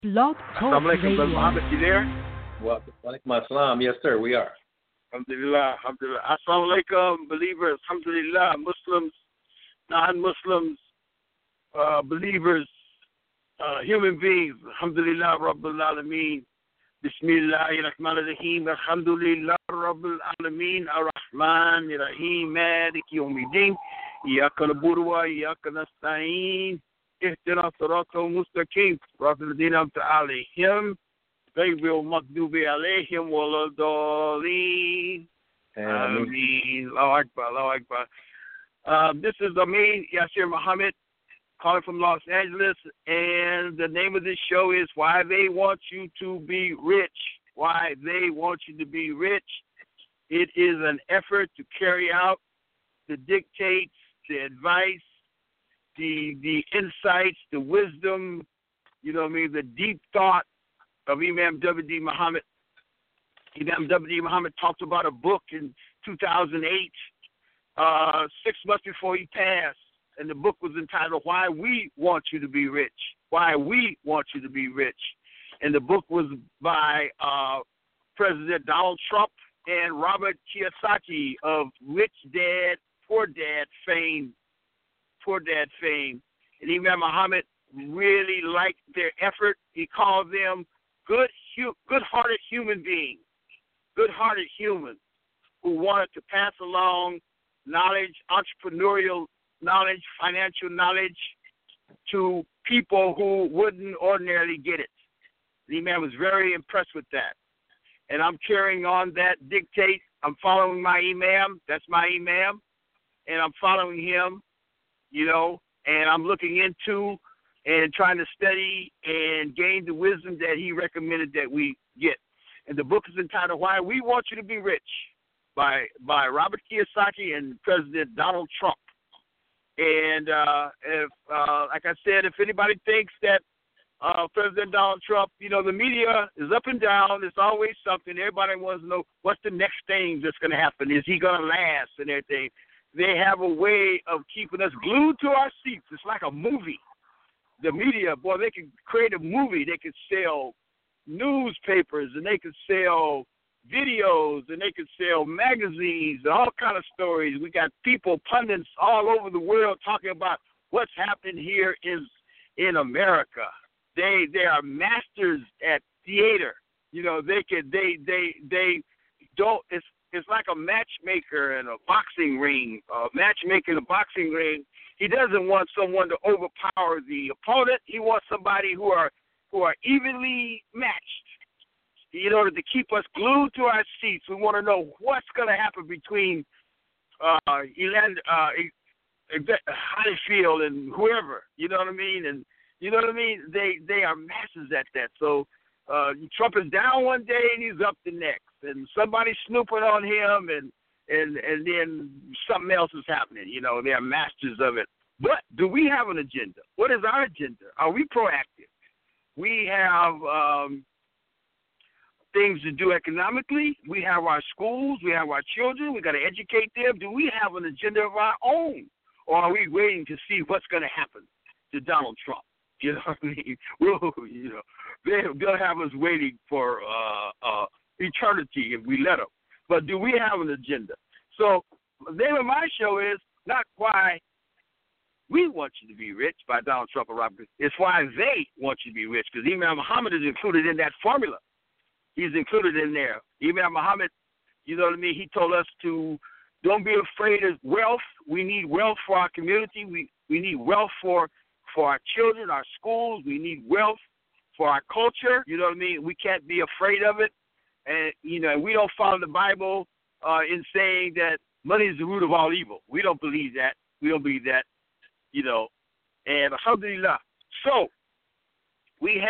Blog Talk Assalamu alaikum, Brother Radio. Muhammad, you there? Wa alaikum assalam. Yes, sir, we are. Alhamdulillah, alhamdulillah. Assalamu alaikum, believers, alhamdulillah, Muslims, non-Muslims, believers, human beings, alhamdulillah, Rabbil Alameen. Bismillahirrahmanirrahim. Alhamdulillah, Rabbil Alameen. Ar-Rahman, Ar-Rahim, Malik, Yawmiddin. Iyaka na'budu wa iyaka nasta'in. Ihdina as-sirata al-mustaqim. Siratal ladzina an'amta 'alayhim. Gayril maghdubi 'alayhim waladdallin. Ameen. Allahu Akbar, Allahu Akbar. This is Amin Yasir Muhammad calling from Los Angeles, and the name of this show is Why They Want You to Be Rich. Why They Want You to Be Rich. It is an effort to carry out the dictates, the advice, the insights, the wisdom, the deep thought of Imam W.D. Muhammad. Imam W.D. Muhammad talked about a book in 2008, 6 months before he passed, and the book was entitled Why We Want You to Be Rich. Why We Want You to Be Rich. And the book was by President Donald Trump and Robert Kiyosaki of Rich Dad, Poor Dad fame. And Imam Muhammad really liked their effort. He called them good-hearted human beings, good-hearted humans who wanted to pass along knowledge, entrepreneurial knowledge, financial knowledge to people who wouldn't ordinarily get it. The Imam was very impressed with that. And I'm carrying on that dictate. I'm following my Imam. That's my Imam. And I'm following him, and I'm looking into and trying to study and gain the wisdom that he recommended that we get. And the book is entitled Why We Want You to Be Rich by Robert Kiyosaki and President Donald Trump. And like I said, if anybody thinks that President Donald Trump, the media is up and down. It's always something. Everybody wants to know what's the next thing that's going to happen. Is he going to last and everything? They have a way of keeping us glued to our seats. It's like a movie. The media, boy, they can create a movie. They can sell newspapers, and they can sell videos, and they can sell magazines, and all kind of stories. We got people, pundits all over the world talking about what's happening here in America. They are masters at theater. They don't. It's like a matchmaker in a boxing ring. Matchmaker in a boxing ring. He doesn't want someone to overpower the opponent. He wants somebody who are evenly matched. In order to keep us glued to our seats, we want to know what's going to happen between Holyfield and whoever. You know what I mean? And you know what I mean? They are masters at that. So Trump is down one day and he's up the next, and somebody's snooping on him, and then something else is happening. They are masters of it. But do we have an agenda? What is our agenda? Are we proactive? We have things to do economically. We have our schools. We have our children. We got to educate them. Do we have an agenda of our own, or are we waiting to see what's going to happen to Donald Trump? You know what I mean? They'll have us waiting for eternity if we let them. But do we have an agenda? So the name of my show is not Why We Want You to Be Rich by Donald Trump and Robert. It's Why They Want You to Be Rich, because Imam Muhammad is included in that formula. He's included in there. Imam Muhammad, you know what I mean? He told us to don't be afraid of wealth. We need wealth for our community. We need wealth for our children, our schools. We need wealth for our culture. You know what I mean? We can't be afraid of it. And, we don't follow the Bible in saying that money is the root of all evil. We don't believe that. And alhamdulillah. So we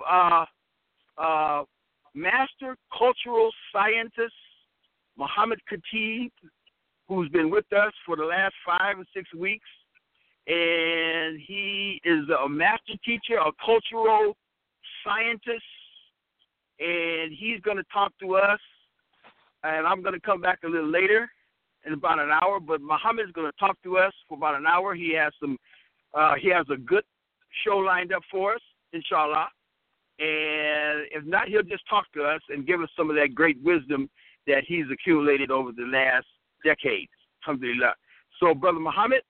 have master cultural scientist Muhammad Khatib, who's been with us for the last 5 or 6 weeks. And he is a master teacher, a cultural scientist, and he's going to talk to us. And I'm going to come back a little later in about an hour, but Muhammad is going to talk to us for about an hour. He has a good show lined up for us, inshallah. And if not, he'll just talk to us and give us some of that great wisdom that he's accumulated over the last decades. Alhamdulillah. So, Brother Muhammad,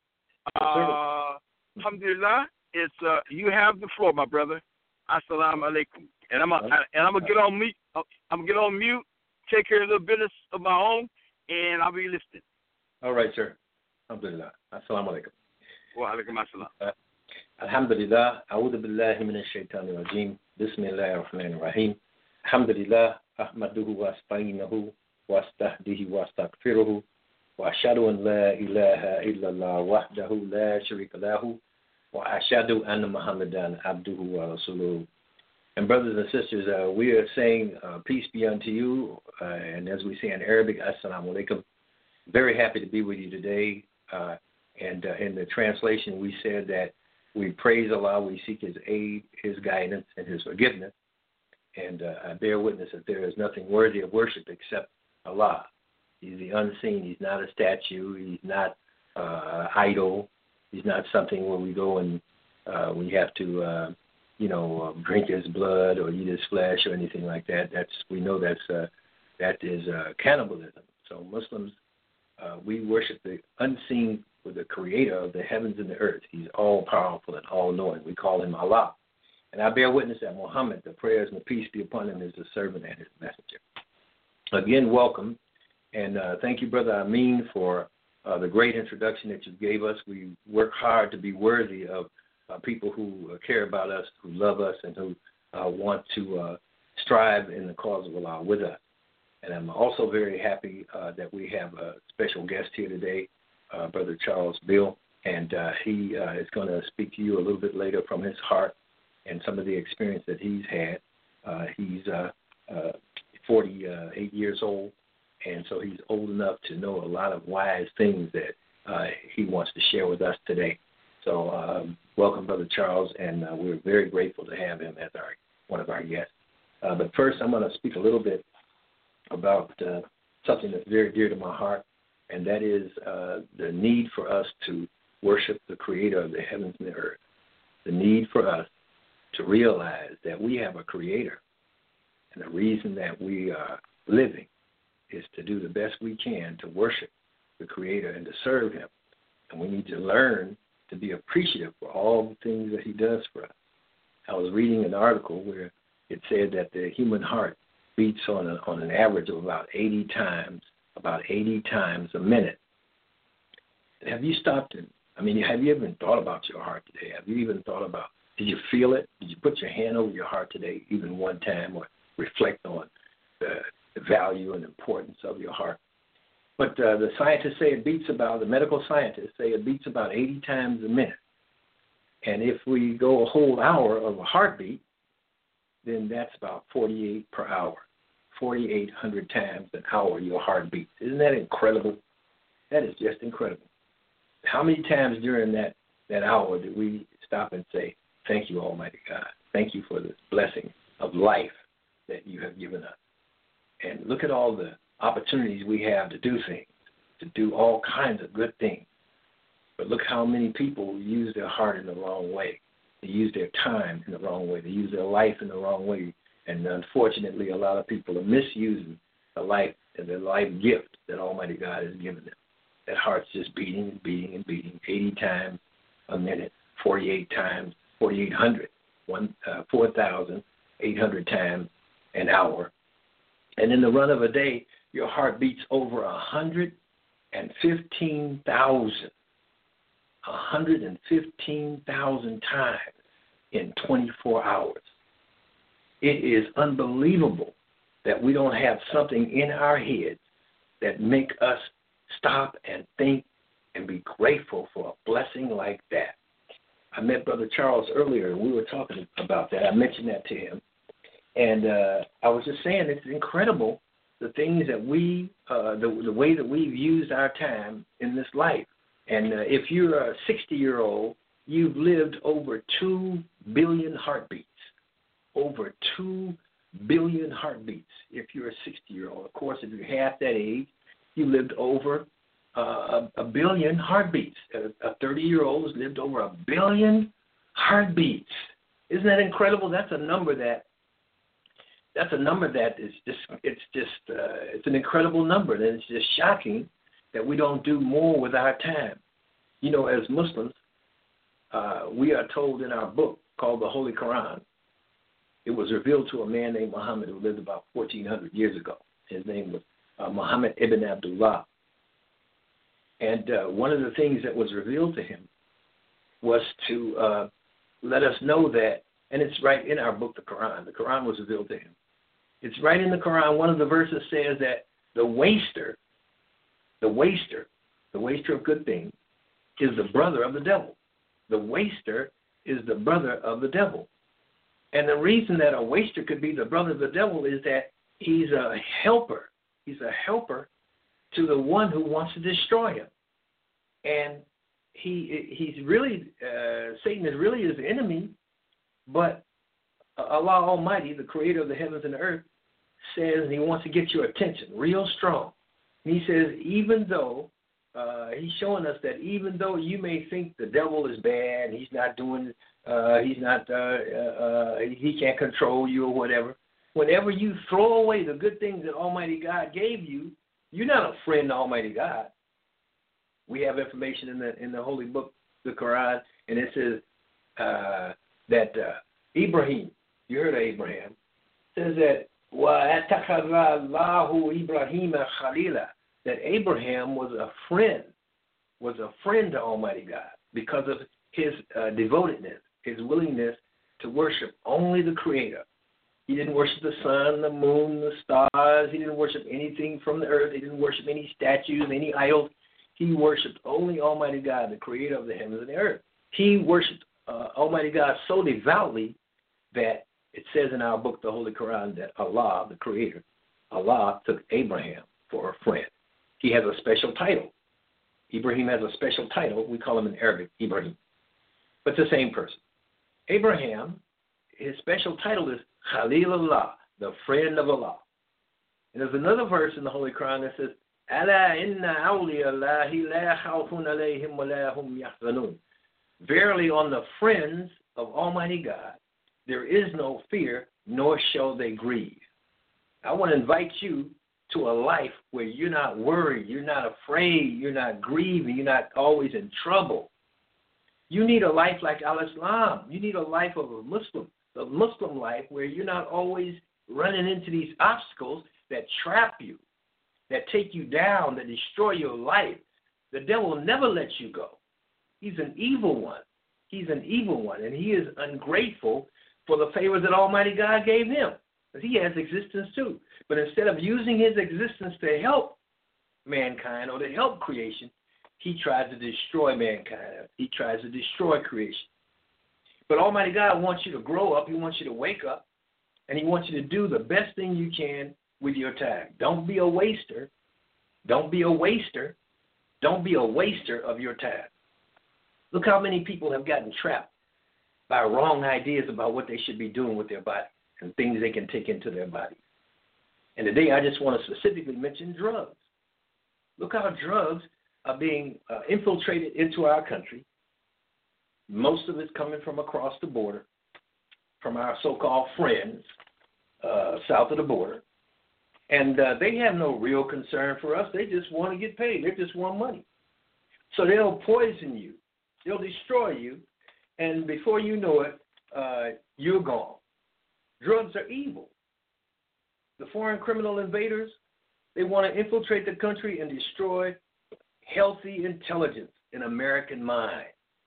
alhamdulillah, it's you have the floor, my brother. Assalamu alaikum. And I'm gonna get on mute. I'm gonna get on mute. Take care of the business of my own, and I'll be listening. All right, sir. Alhamdulillah. Assalamu alaikum. Wa alaikum assalam. Alhamdulillah. A'udhu billahi minash shaitanir rajim. Bismillahir rahmanir rahim. Alhamdulillah. Ahmaduhu wa astaghfiruhu wa astahdihi wa astaghfiruhu. Wa ashhadu an la ilaha illallah wahdahu la sharika lahu. Wa ashhadu anna Muhammadan abduhu wa rasuluhu. And brothers and sisters, we are saying peace be unto you. And as we say in Arabic, assalamu alaikum. Very happy to be with you today. And in the translation, we said that we praise Allah, we seek His aid, His guidance, and His forgiveness. And I bear witness that there is nothing worthy of worship except Allah. He's the unseen. He's not a statue. He's not idol. He's not something where we go and we have to, drink His blood or eat His flesh or anything like that. We know that is cannibalism. So Muslims, we worship the unseen, with the creator of the heavens and the earth. He's all-powerful and all-knowing. We call Him Allah. And I bear witness that Muhammad, the prayers and the peace be upon him, is the servant and his messenger. Again, welcome. And thank you, Brother Amin, for the great introduction that you gave us. We work hard to be worthy of people who care about us, who love us, and who want to strive in the cause of Allah with us. And I'm also very happy that we have a special guest here today, Brother Charles Bill, and he is going to speak to you a little bit later from his heart and some of the experience that he's had. He's 48 years old, and so he's old enough to know a lot of wise things that he wants to share with us today. So welcome, Brother Charles, and we're very grateful to have him as one of our guests. But first, I'm going to speak a little bit about something that's very dear to my heart, and that is the need for us to worship the creator of the heavens and the earth. The need for us to realize that we have a creator, and the reason that we are living is to do the best we can to worship the creator and to serve him. And we need to learn to be appreciative for all the things that he does for us. I was reading an article where it said that the human heart beats on an average of about 80 times a minute. And have you stopped and have you even thought about your heart today? Have you even thought about, did you feel it? Did you put your hand over your heart today even one time, or reflect on the value and importance of your heart? But the scientists say the medical scientists say it beats about 80 times a minute. And if we go a whole hour of a heartbeat, then that's about 48 per hour. 4,800 times an hour your heart beats. Isn't that incredible? That is just incredible. How many times during that hour did we stop and say, thank you, Almighty God. Thank you for this blessing of life that you have given us. And look at all the opportunities we have to do things, to do all kinds of good things. But look how many people use their heart in the wrong way. They use their time in the wrong way. They use their life in the wrong way. And unfortunately, a lot of people are misusing the life and the life gift that Almighty God has given them. That heart's just beating and beating and beating, 80 times a minute, 48 times, 4,800, 4,800 times an hour. And in the run of a day, your heart beats over 115,000 times in 24 hours. It is unbelievable that we don't have something in our heads that make us stop and think and be grateful for a blessing like that. I met Brother Charles earlier, and we were talking about that. I mentioned that to him. And I was just saying it's incredible the things that we, the way that we've used our time in this life. And if you're a 60-year-old, you've lived over 2 billion heartbeats. Over 2 billion heartbeats if you're a 60-year-old. Of course, if you're half that age, you lived over a billion heartbeats. A 30-year-old has lived over 1 billion heartbeats. Isn't that incredible? That's a number that That's a number that is it's an incredible number, and it's just shocking that we don't do more with our time. You know, as Muslims, we are told in our book called the Holy Quran, it was revealed to a man named Muhammad who lived about 1,400 years ago. His name was Muhammad ibn Abdullah. And one of the things that was revealed to him was to let us know that, and it's right in our book, the Quran. The Quran was revealed to him. It's right in the Quran. One of the verses says that the waster of good things, is the brother of the devil. The waster is the brother of the devil. And the reason that a waster could be the brother of the devil is that he's a helper. He's a helper to the one who wants to destroy him. And he's really, Satan is really his enemy, but Allah Almighty, the creator of the heavens and the earth, says he wants to get your attention real strong. And he says, even though, he's showing us that even though you may think the devil is bad, he can't control you or whatever, whenever you throw away the good things that Almighty God gave you, you're not a friend to Almighty God. We have information in the holy book, the Quran, and it says that Ibrahim, you heard of Abraham, says that وَأَتَخَذَ اللَّهُ إِبْرَاهِيمَ خَلِيلًا, that Abraham was a friend to Almighty God because of his devotedness, his willingness to worship only the Creator. He didn't worship the sun, the moon, the stars. He didn't worship anything from the earth. He didn't worship any statues, any idols. He worshiped only Almighty God, the Creator of the heavens and the earth. He worshiped Almighty God so devoutly that it says in our book, the Holy Quran, that Allah, the Creator, Allah took Abraham for a friend. He has a special title. Ibrahim has a special title. We call him in Arabic Ibrahim. But it's the same person. Abraham, his special title is Khalilullah, the friend of Allah. And there's another verse in the Holy Quran that says, Ala inna awliya Allahi la khawfun alayhim wa la hum yahzanun. Verily on the friends of Almighty God, there is no fear, nor shall they grieve. I want to invite you to a life where you're not worried, you're not afraid, you're not grieving, you're not always in trouble. You need a life like Al-Islam. You need a life of a Muslim life where you're not always running into these obstacles that trap you, that take you down, that destroy your life. The devil will never let you go. He's an evil one. He's an evil one, and he is ungrateful for the favors that Almighty God gave him. Because he has existence too. But instead of using his existence to help mankind or to help creation, he tries to destroy mankind. He tries to destroy creation. But Almighty God wants you to grow up. He wants you to wake up. And he wants you to do the best thing you can with your time. Don't be a waster. Don't be a waster. Don't be a waster of your time. Look how many people have gotten trapped by wrong ideas about what they should be doing with their body and things they can take into their body. And today I just want to specifically mention drugs. Look how drugs are being infiltrated into our country. Most of it's coming from across the border, from our so-called friends south of the border. And they have no real concern for us. They just want to get paid. They just want money. So they'll poison you. They'll destroy you. And before you know it, you're gone. Drugs are evil. The foreign criminal invaders, they want to infiltrate the country and destroy healthy intelligence in American mind.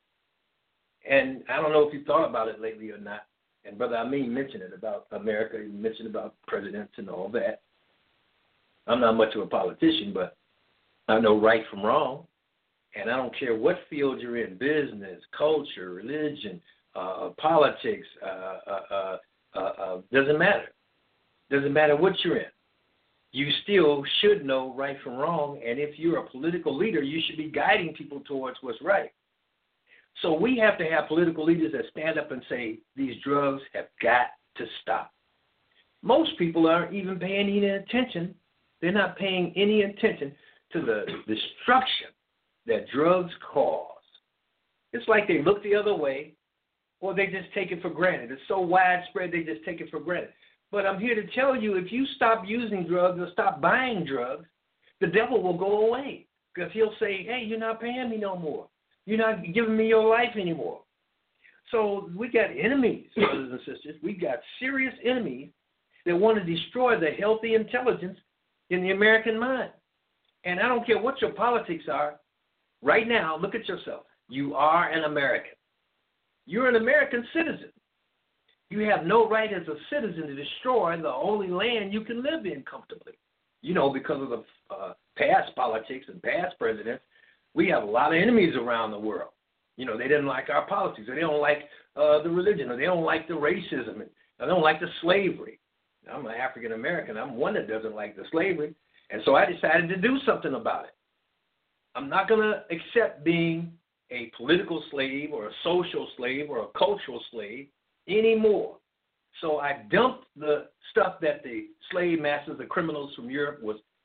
And I don't know if you've thought about it lately or not. And Brother Amin mentioned it about America. He mentioned about presidents and all that. I'm not much of a politician, but I know right from wrong. And I don't care what field you're in, business, culture, religion, politics, doesn't matter. Doesn't matter what you're in. You still should know right from wrong, and if you're a political leader, you should be guiding people towards what's right. So we have to have political leaders that stand up and say, these drugs have got to stop. Most people aren't even paying any attention. They're not paying any attention to the destruction that drugs cause. It's like they look the other way, or they just take it for granted. It's so widespread, they just take it for granted. But I'm here to tell you, if you stop using drugs or stop buying drugs, the devil will go away because he'll say, hey, you're not paying me no more. You're not giving me your life anymore. So we got enemies, brothers and sisters. We got serious enemies that want to destroy the healthy intelligence in the American mind. And I don't care what your politics are. Right now, look at yourself. You are an American. You're an American citizen. You have no right as a citizen to destroy the only land you can live in comfortably. You know, because of the past politics and past presidents, we have a lot of enemies around the world. You know, they didn't like our politics, or they don't like the religion, or they don't like the racism, and they don't like the slavery. I'm an African American. I'm one that doesn't like the slavery, and so I decided to do something about it. I'm not going to accept being a political slave or a social slave or a cultural slave anymore. So I dumped the stuff that the slave masters, the criminals from Europe,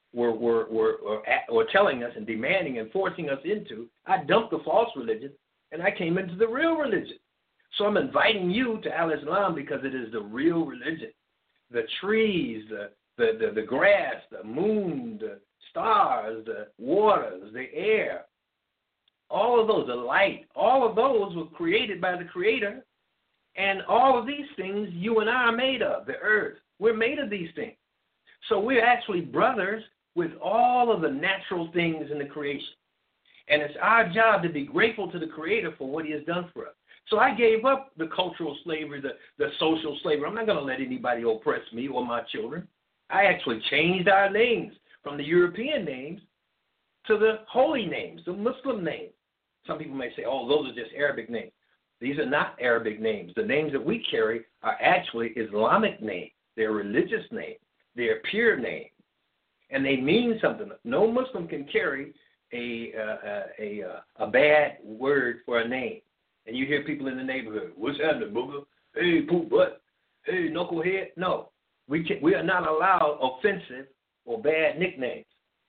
were telling us and demanding and forcing us into. I dumped the false religion, and I came into the real religion. So I'm inviting you to Al-Islam because it is the real religion. The trees, the grass, the moon, the stars, the waters, the air, all of those, the light, all of those were created by the Creator. And all of these things you and I are made of, the earth. We're made of these things. So we're actually brothers with all of the natural things in the creation. And it's our job to be grateful to the Creator for what He has done for us. So I gave up the cultural slavery, the social slavery. I'm not going to let anybody oppress me or my children. I actually changed our names from the European names to the holy names, the Muslim names. Some people may say, oh, those are just Arabic names. These are not Arabic names. The names that we carry are actually Islamic names. They're religious names. They're pure names. And they mean something. No Muslim can carry a bad word for a name. And you hear people in the neighborhood, what's happening, booger? Hey, poop butt. Hey, knucklehead. No, we are not allowed offensive or bad nicknames.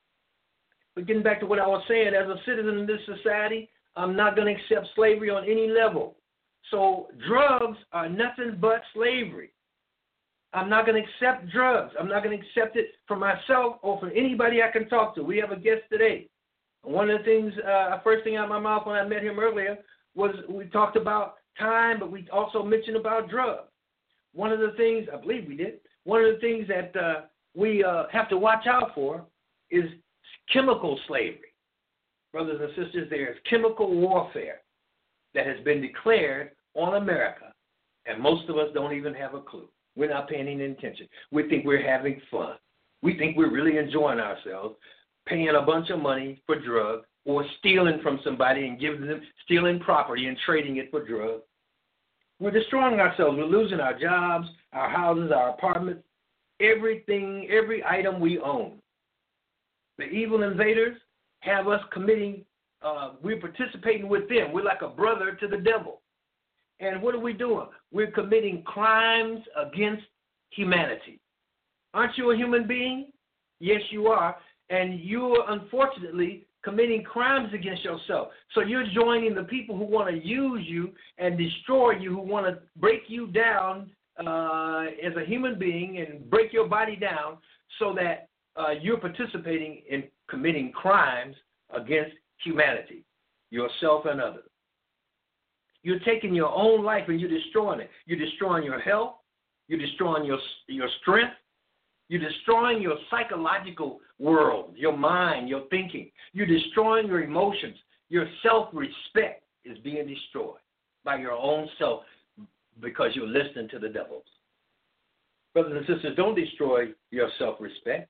But getting back to what I was saying, as a citizen in this society, I'm not going to accept slavery on any level. So drugs are nothing but slavery. I'm not going to accept drugs. I'm not going to accept it for myself or for anybody I can talk to. We have a guest today. One of the things, first thing out of my mouth when I met him earlier was we talked about time, but we also mentioned about drugs. One of the things, I believe we did, one of the things that we have to watch out for is chemical slavery. Brothers and sisters, there is chemical warfare that has been declared on America, and most of us don't even have a clue. We're not paying any attention. We think we're having fun. We think we're really enjoying ourselves, paying a bunch of money for drugs or stealing from somebody and giving them, stealing property and trading it for drugs. We're destroying ourselves. We're losing our jobs, our houses, our apartments, everything, every item we own. The evil invaders have us committing, we're participating with them. We're like a brother to the devil. And what are we doing? We're committing crimes against humanity. Aren't you a human being? Yes, you are. And you're unfortunately committing crimes against yourself. So you're joining the people who want to use you and destroy you, who want to break you down as a human being and break your body down so that you're participating in committing crimes against humanity, yourself and others. You're taking your own life and you're destroying it. You're destroying your health. You're destroying your strength. You're destroying your psychological world, your mind, your thinking. You're destroying your emotions. Your self-respect is being destroyed by your own self because you're listening to the devils. Brothers and sisters, don't destroy your self-respect.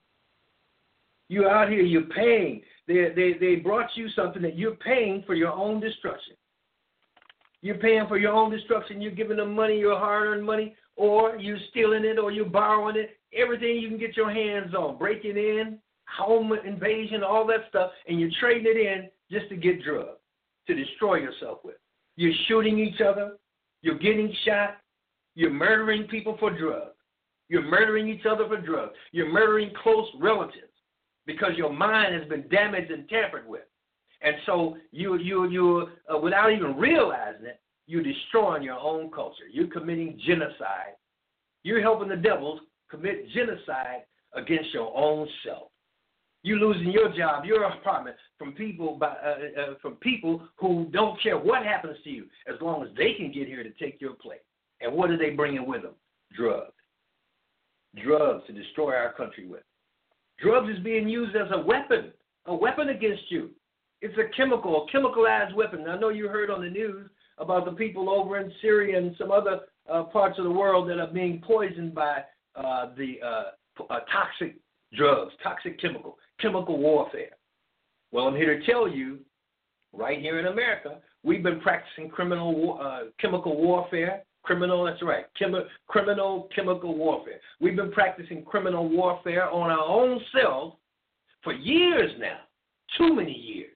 You're out here, you're paying. They brought you something that you're paying for your own destruction. You're paying for your own destruction. You're giving them money, your hard-earned money, or you're stealing it, or you're borrowing it. Everything you can get your hands on, breaking in, home invasion, all that stuff, and you're trading it in just to get drugs, to destroy yourself with. You're shooting each other. You're getting shot. You're murdering people for drugs. You're murdering each other for drugs. You're murdering close relatives because your mind has been damaged and tampered with. And so you without even realizing it, you're destroying your own culture. You're committing genocide. You're helping the devils commit genocide against your own self. You losing your job, your apartment from people who don't care what happens to you as long as they can get here to take your place. And what are they bringing with them? Drugs. Drugs to destroy our country with. Drugs is being used as a weapon against you. It's a chemicalized weapon. I know you heard on the news about the people over in Syria and some other parts of the world that are being poisoned by the toxic drugs, toxic chemical warfare. Well, I'm here to tell you, right here in America, we've been practicing chemical warfare. Criminal chemical warfare. We've been practicing criminal warfare on our own selves for years now, too many years.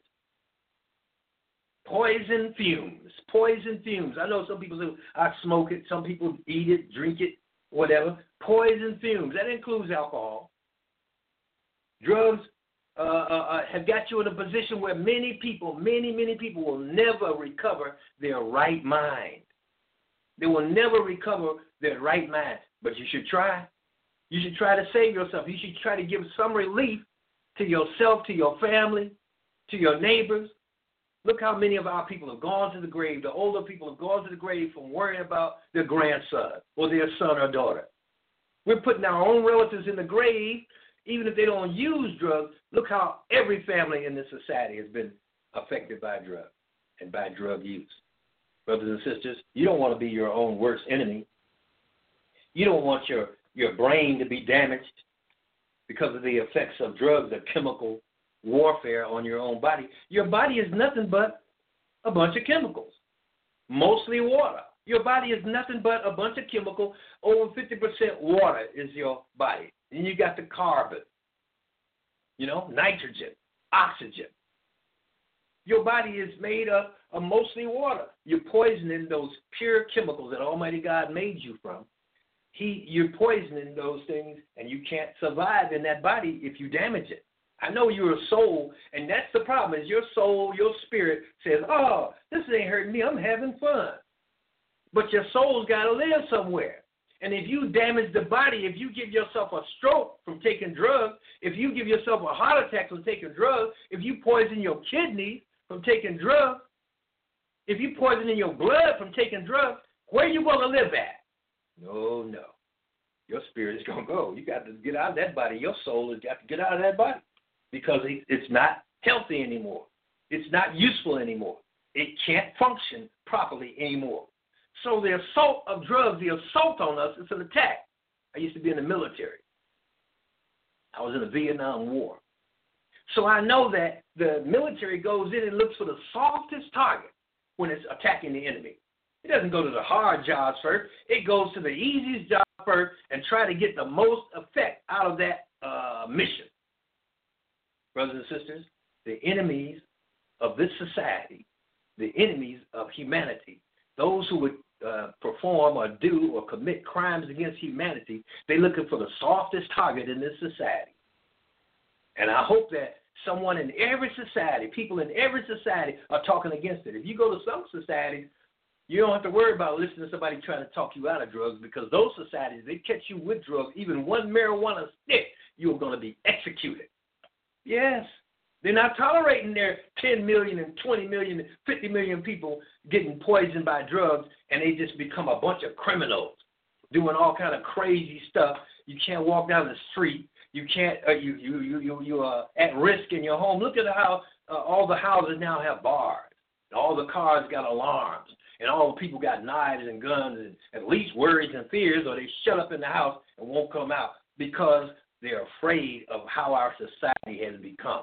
Poison fumes. I know some people say, I smoke it, some people eat it, drink it, whatever. Poison fumes. That includes alcohol. Drugs have got you in a position where many people will never recover their right mind. They will never recover their right mind. But you should try. You should try to save yourself. You should try to give some relief to yourself, to your family, to your neighbors. Look how many of our people have gone to the grave. The older people have gone to the grave from worrying about their grandson or their son or daughter. We're putting our own relatives in the grave, even if they don't use drugs. Look how every family in this society has been affected by drugs and by drug use. Brothers and sisters, you don't want to be your own worst enemy. You don't want your brain to be damaged because of the effects of drugs or chemical warfare on your own body. Your body is nothing but a bunch of chemicals, mostly water. Your body is nothing but a bunch of chemical. Over 50% water is your body. And you got the carbon, nitrogen, oxygen. Your body is made up of mostly water. You're poisoning those pure chemicals that Almighty God made you from. You're poisoning those things, and you can't survive in that body if you damage it. I know you're a soul, and that's the problem, is your soul, your spirit says, oh, this ain't hurting me, I'm having fun. But your soul's got to live somewhere. And if you damage the body, if you give yourself a stroke from taking drugs, if you give yourself a heart attack from taking drugs, if you poison your kidneys from taking drugs, if you poison in your blood from taking drugs, where are you going to live at? No. Your spirit is going to go. You got to get out of that body. Your soul has got to get out of that body because it's not healthy anymore. It's not useful anymore. It can't function properly anymore. So the assault of drugs, the assault on us, is an attack. I used to be in the military. I was in the Vietnam War. So I know that the military goes in and looks for the softest target when it's attacking the enemy. It doesn't go to the hard jobs first. It goes to the easiest job first and try to get the most effect out of that mission. Brothers and sisters, the enemies of this society, the enemies of humanity, those who would perform or do or commit crimes against humanity, they're looking for the softest target in this society. And I hope that someone in every society, people in every society are talking against it. If you go to some societies, you don't have to worry about listening to somebody trying to talk you out of drugs because those societies, they catch you with drugs, even one marijuana stick, you're going to be executed. Yes. They're not tolerating their 10 million and 20 million and 50 million people getting poisoned by drugs, and they just become a bunch of criminals doing all kind of crazy stuff. You can't walk down the street. You can't. You are at risk in your home. Look at how all the houses now have bars. All the cars got alarms, and all the people got knives and guns and at least worries and fears, or they shut up in the house and won't come out because they're afraid of how our society has become.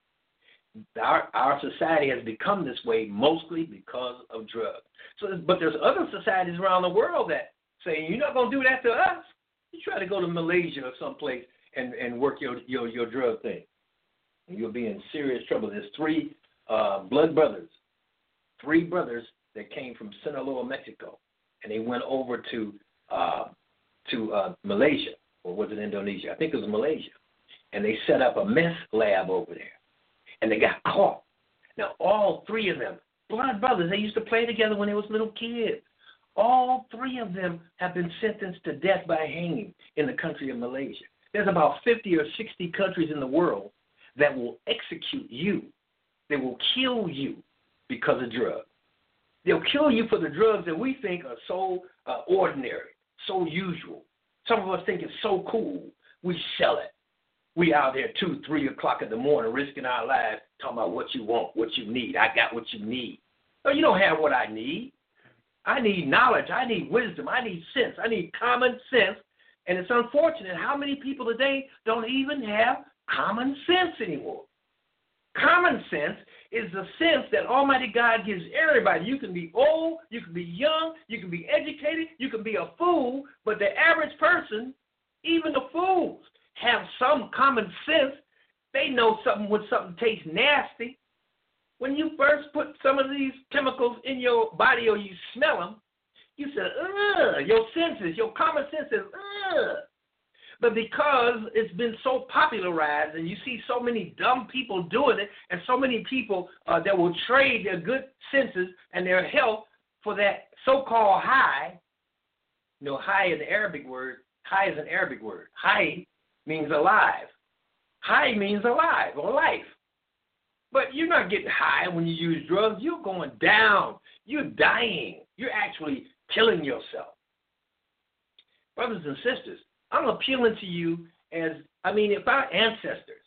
Our society has become this way mostly because of drugs. But there's other societies around the world that say, you're not going to do that to us. You try to go to Malaysia or someplace and work your drug thing. And you'll be in serious trouble. There's three brothers that came from Sinaloa, Mexico, and they went over to Malaysia, or was it Indonesia? I think it was Malaysia. And they set up a meth lab over there. And they got caught. Now, all three of them, blood brothers, they used to play together when they was little kids. All 3 of them have been sentenced to death by hanging in the country of Malaysia. There's about 50 or 60 countries in the world that will execute you. They will kill you because of drugs. They'll kill you for the drugs that we think are so ordinary, so usual. Some of us think it's so cool. We sell it. We out there 2, 3 o'clock in the morning risking our lives talking about what you want, what you need. I got what you need. No, you don't have what I need. I need knowledge. I need wisdom. I need sense. I need common sense. And it's unfortunate how many people today don't even have common sense anymore. Common sense is the sense that Almighty God gives everybody. You can be old, you can be young, you can be educated, you can be a fool, but the average person, even the fools, have some common sense. They know something when something tastes nasty. When you first put some of these chemicals in your body or you smell them, you say, ugh, your senses, your common sense is, ugh. But because it's been so popularized and you see so many dumb people doing it and so many people that will trade their good senses and their health for that so-called high, high is an Arabic word. High is an Arabic word. High means alive. High means alive or life. But you're not getting high when you use drugs. You're going down. You're dying. You're actually killing yourself. Brothers and sisters, I'm appealing to you if our ancestors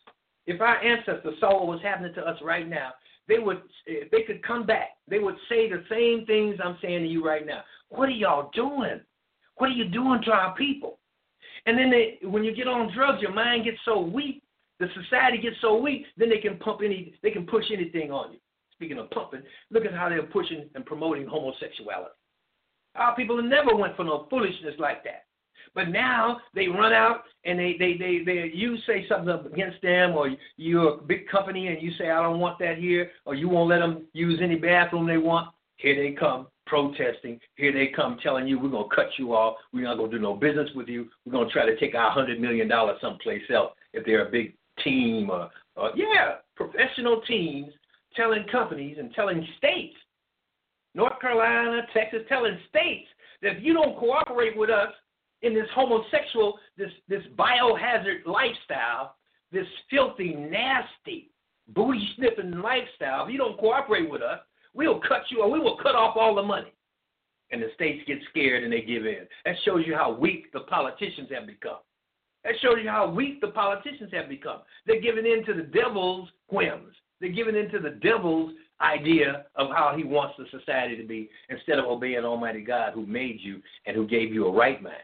saw what was happening to us right now, if they could come back, they would say the same things I'm saying to you right now. What are y'all doing? What are you doing to our people? And then when you get on drugs, your mind gets so weak, the society gets so weak, then they can push anything on you. Speaking of pumping, look at how they're pushing and promoting homosexuality. Our people never went for no foolishness like that. But now they run out and you say something against them, or you're a big company and you say, I don't want that here, or you won't let them use any bathroom they want. Here they come protesting. Here they come telling you we're going to cut you off. We're not going to do no business with you. We're going to try to take our $100 million someplace else if they're a big team or professional teams telling companies and telling states, North Carolina, Texas, telling states that if you don't cooperate with us in this homosexual, this biohazard lifestyle, this filthy, nasty, booty-sniffing lifestyle, if you don't cooperate with us, we'll cut you or we will cut off all the money. And the states get scared and they give in. That shows you how weak the politicians have become. That shows you how weak the politicians have become. They're giving in to the devil's whims. They're giving in to the devil's idea of how he wants the society to be instead of obeying Almighty God who made you and who gave you a right mind.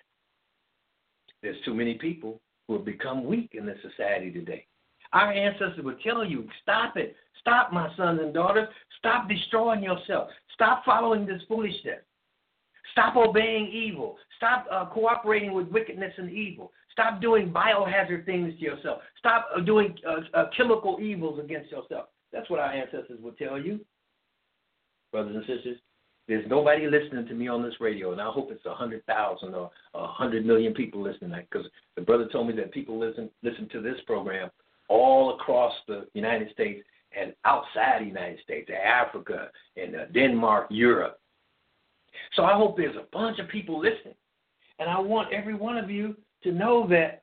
There's too many people who have become weak in this society today. Our ancestors would tell you, stop it. Stop, my sons and daughters. Stop destroying yourself. Stop following this foolishness. Stop obeying evil. Stop cooperating with wickedness and evil. Stop doing biohazard things to yourself. Stop doing chemical evils against yourself. That's what our ancestors would tell you. Brothers and sisters, there's nobody listening to me on this radio, and I hope it's 100,000 or 100 million people listening, because the brother told me that people listen to this program all across the United States and outside the United States, Africa, and Denmark, Europe. So I hope there's a bunch of people listening, and I want every one of you to know that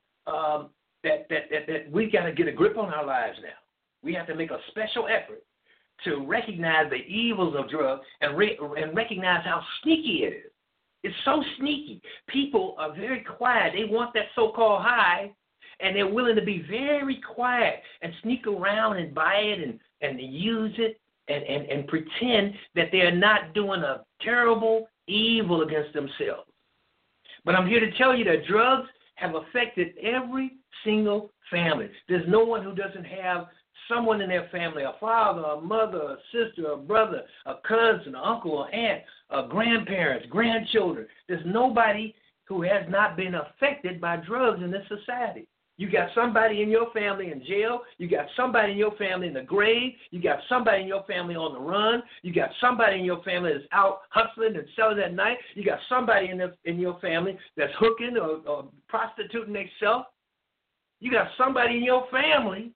that we've got to get a grip on our lives now. We have to make a special effort to recognize the evils of drugs and recognize how sneaky it is. It's so sneaky. People are very quiet. They want that so-called high, and they're willing to be very quiet and sneak around and buy it and use it and pretend that they're not doing a terrible evil against themselves. But I'm here to tell you that drugs have affected every single family. There's no one who doesn't have someone in their family, a father, a mother, a sister, a brother, a cousin, an uncle, or aunt, grandparents, grandchildren. There's nobody who has not been affected by drugs in this society. You got somebody in your family in jail. You got somebody in your family in the grave. You got somebody in your family on the run. You got somebody in your family that's out hustling and selling at night. You got somebody in your family that's hooking or prostituting themselves. You got somebody in your family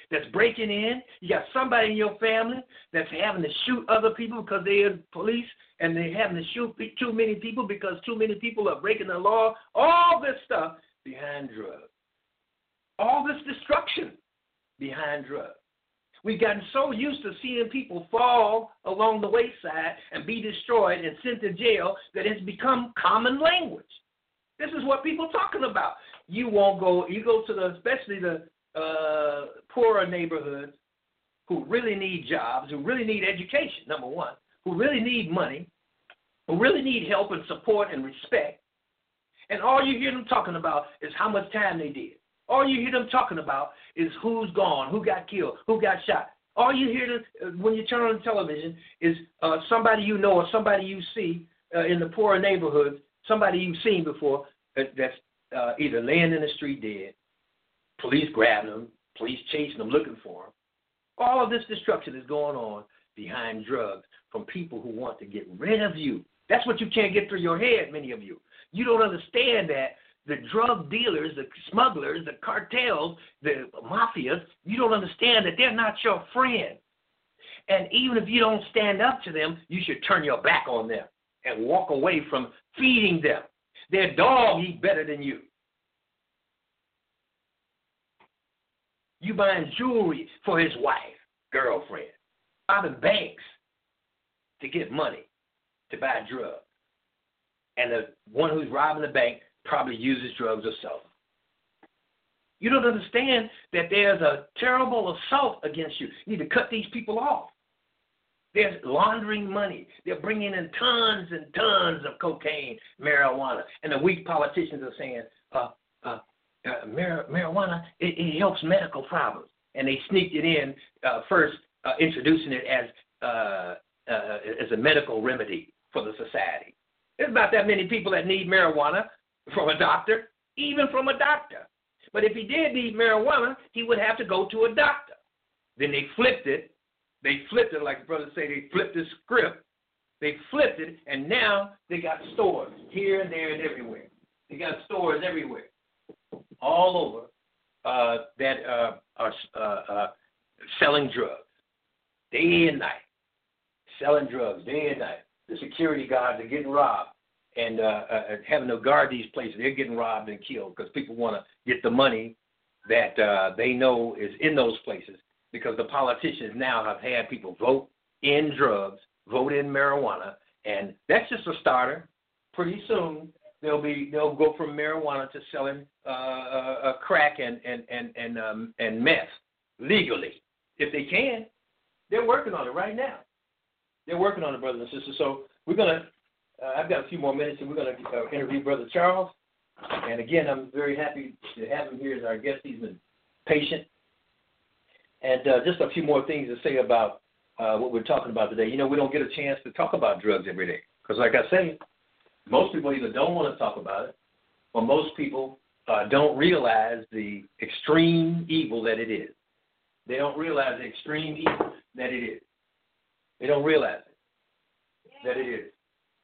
that's breaking in. You got somebody in your family that's having to shoot other people because they're police, and they're having to shoot too many people because too many people are breaking the law. All this stuff behind drugs. All this destruction behind drugs. We've gotten so used to seeing people fall along the wayside and be destroyed and sent to jail that it's become common language. This is what people are talking about. You go to especially the poorer neighborhoods who really need jobs, who really need education, number one, who really need money, who really need help and support and respect. And all you hear them talking about is how much time they did. All you hear them talking about is who's gone, who got killed, who got shot. All you hear when you turn on television is somebody you know or somebody you see in the poorer neighborhoods, somebody you've seen before that's either laying in the street dead, police grabbing them, police chasing them, looking for them. All of this destruction is going on behind drugs from people who want to get rid of you. That's what you can't get through your head, many of you. You don't understand that the drug dealers, the smugglers, the cartels, the mafias, you don't understand that they're not your friend. And even if you don't stand up to them, you should turn your back on them and walk away from feeding them. Their dog eat better than you. You buying jewelry for his wife, girlfriend, robbing banks to get money to buy drugs. And the one who's robbing the bank probably uses drugs or sells them. You don't understand that there's a terrible assault against you. You need to cut these people off. They're laundering money. They're bringing in tons and tons of cocaine, marijuana. And the weak politicians are saying, marijuana, it helps medical problems. And they sneaked it in first, introducing it as a medical remedy for the society. There's not that many people that need marijuana from a doctor, even from a doctor. But if he did need marijuana, he would have to go to a doctor. Then they flipped it. They flipped it, like the brothers say, they flipped the script. They flipped it, and now they got stores here and there and everywhere. They got stores everywhere, all over, that are selling drugs day and night, selling drugs day and night. The security guards are getting robbed and having to guard these places. They're getting robbed and killed because people want to get the money that they know is in those places, because the politicians now have had people vote in drugs, vote in marijuana, and that's just a starter. Pretty soon they'll go from marijuana to selling crack and meth legally if they can. They're working on it right now. They're working on it, brothers and sisters. So we're gonna. I've got a few more minutes, and we're gonna interview Brother Charles. And again, I'm very happy to have him here as our guest. He's been patient. And just a few more things to say about what we're talking about today. You know, we don't get a chance to talk about drugs every day because, like I say, most people either don't want to talk about it, or most people don't realize the extreme evil that it is. They don't realize the extreme evil that it is. They don't realize it, that it is.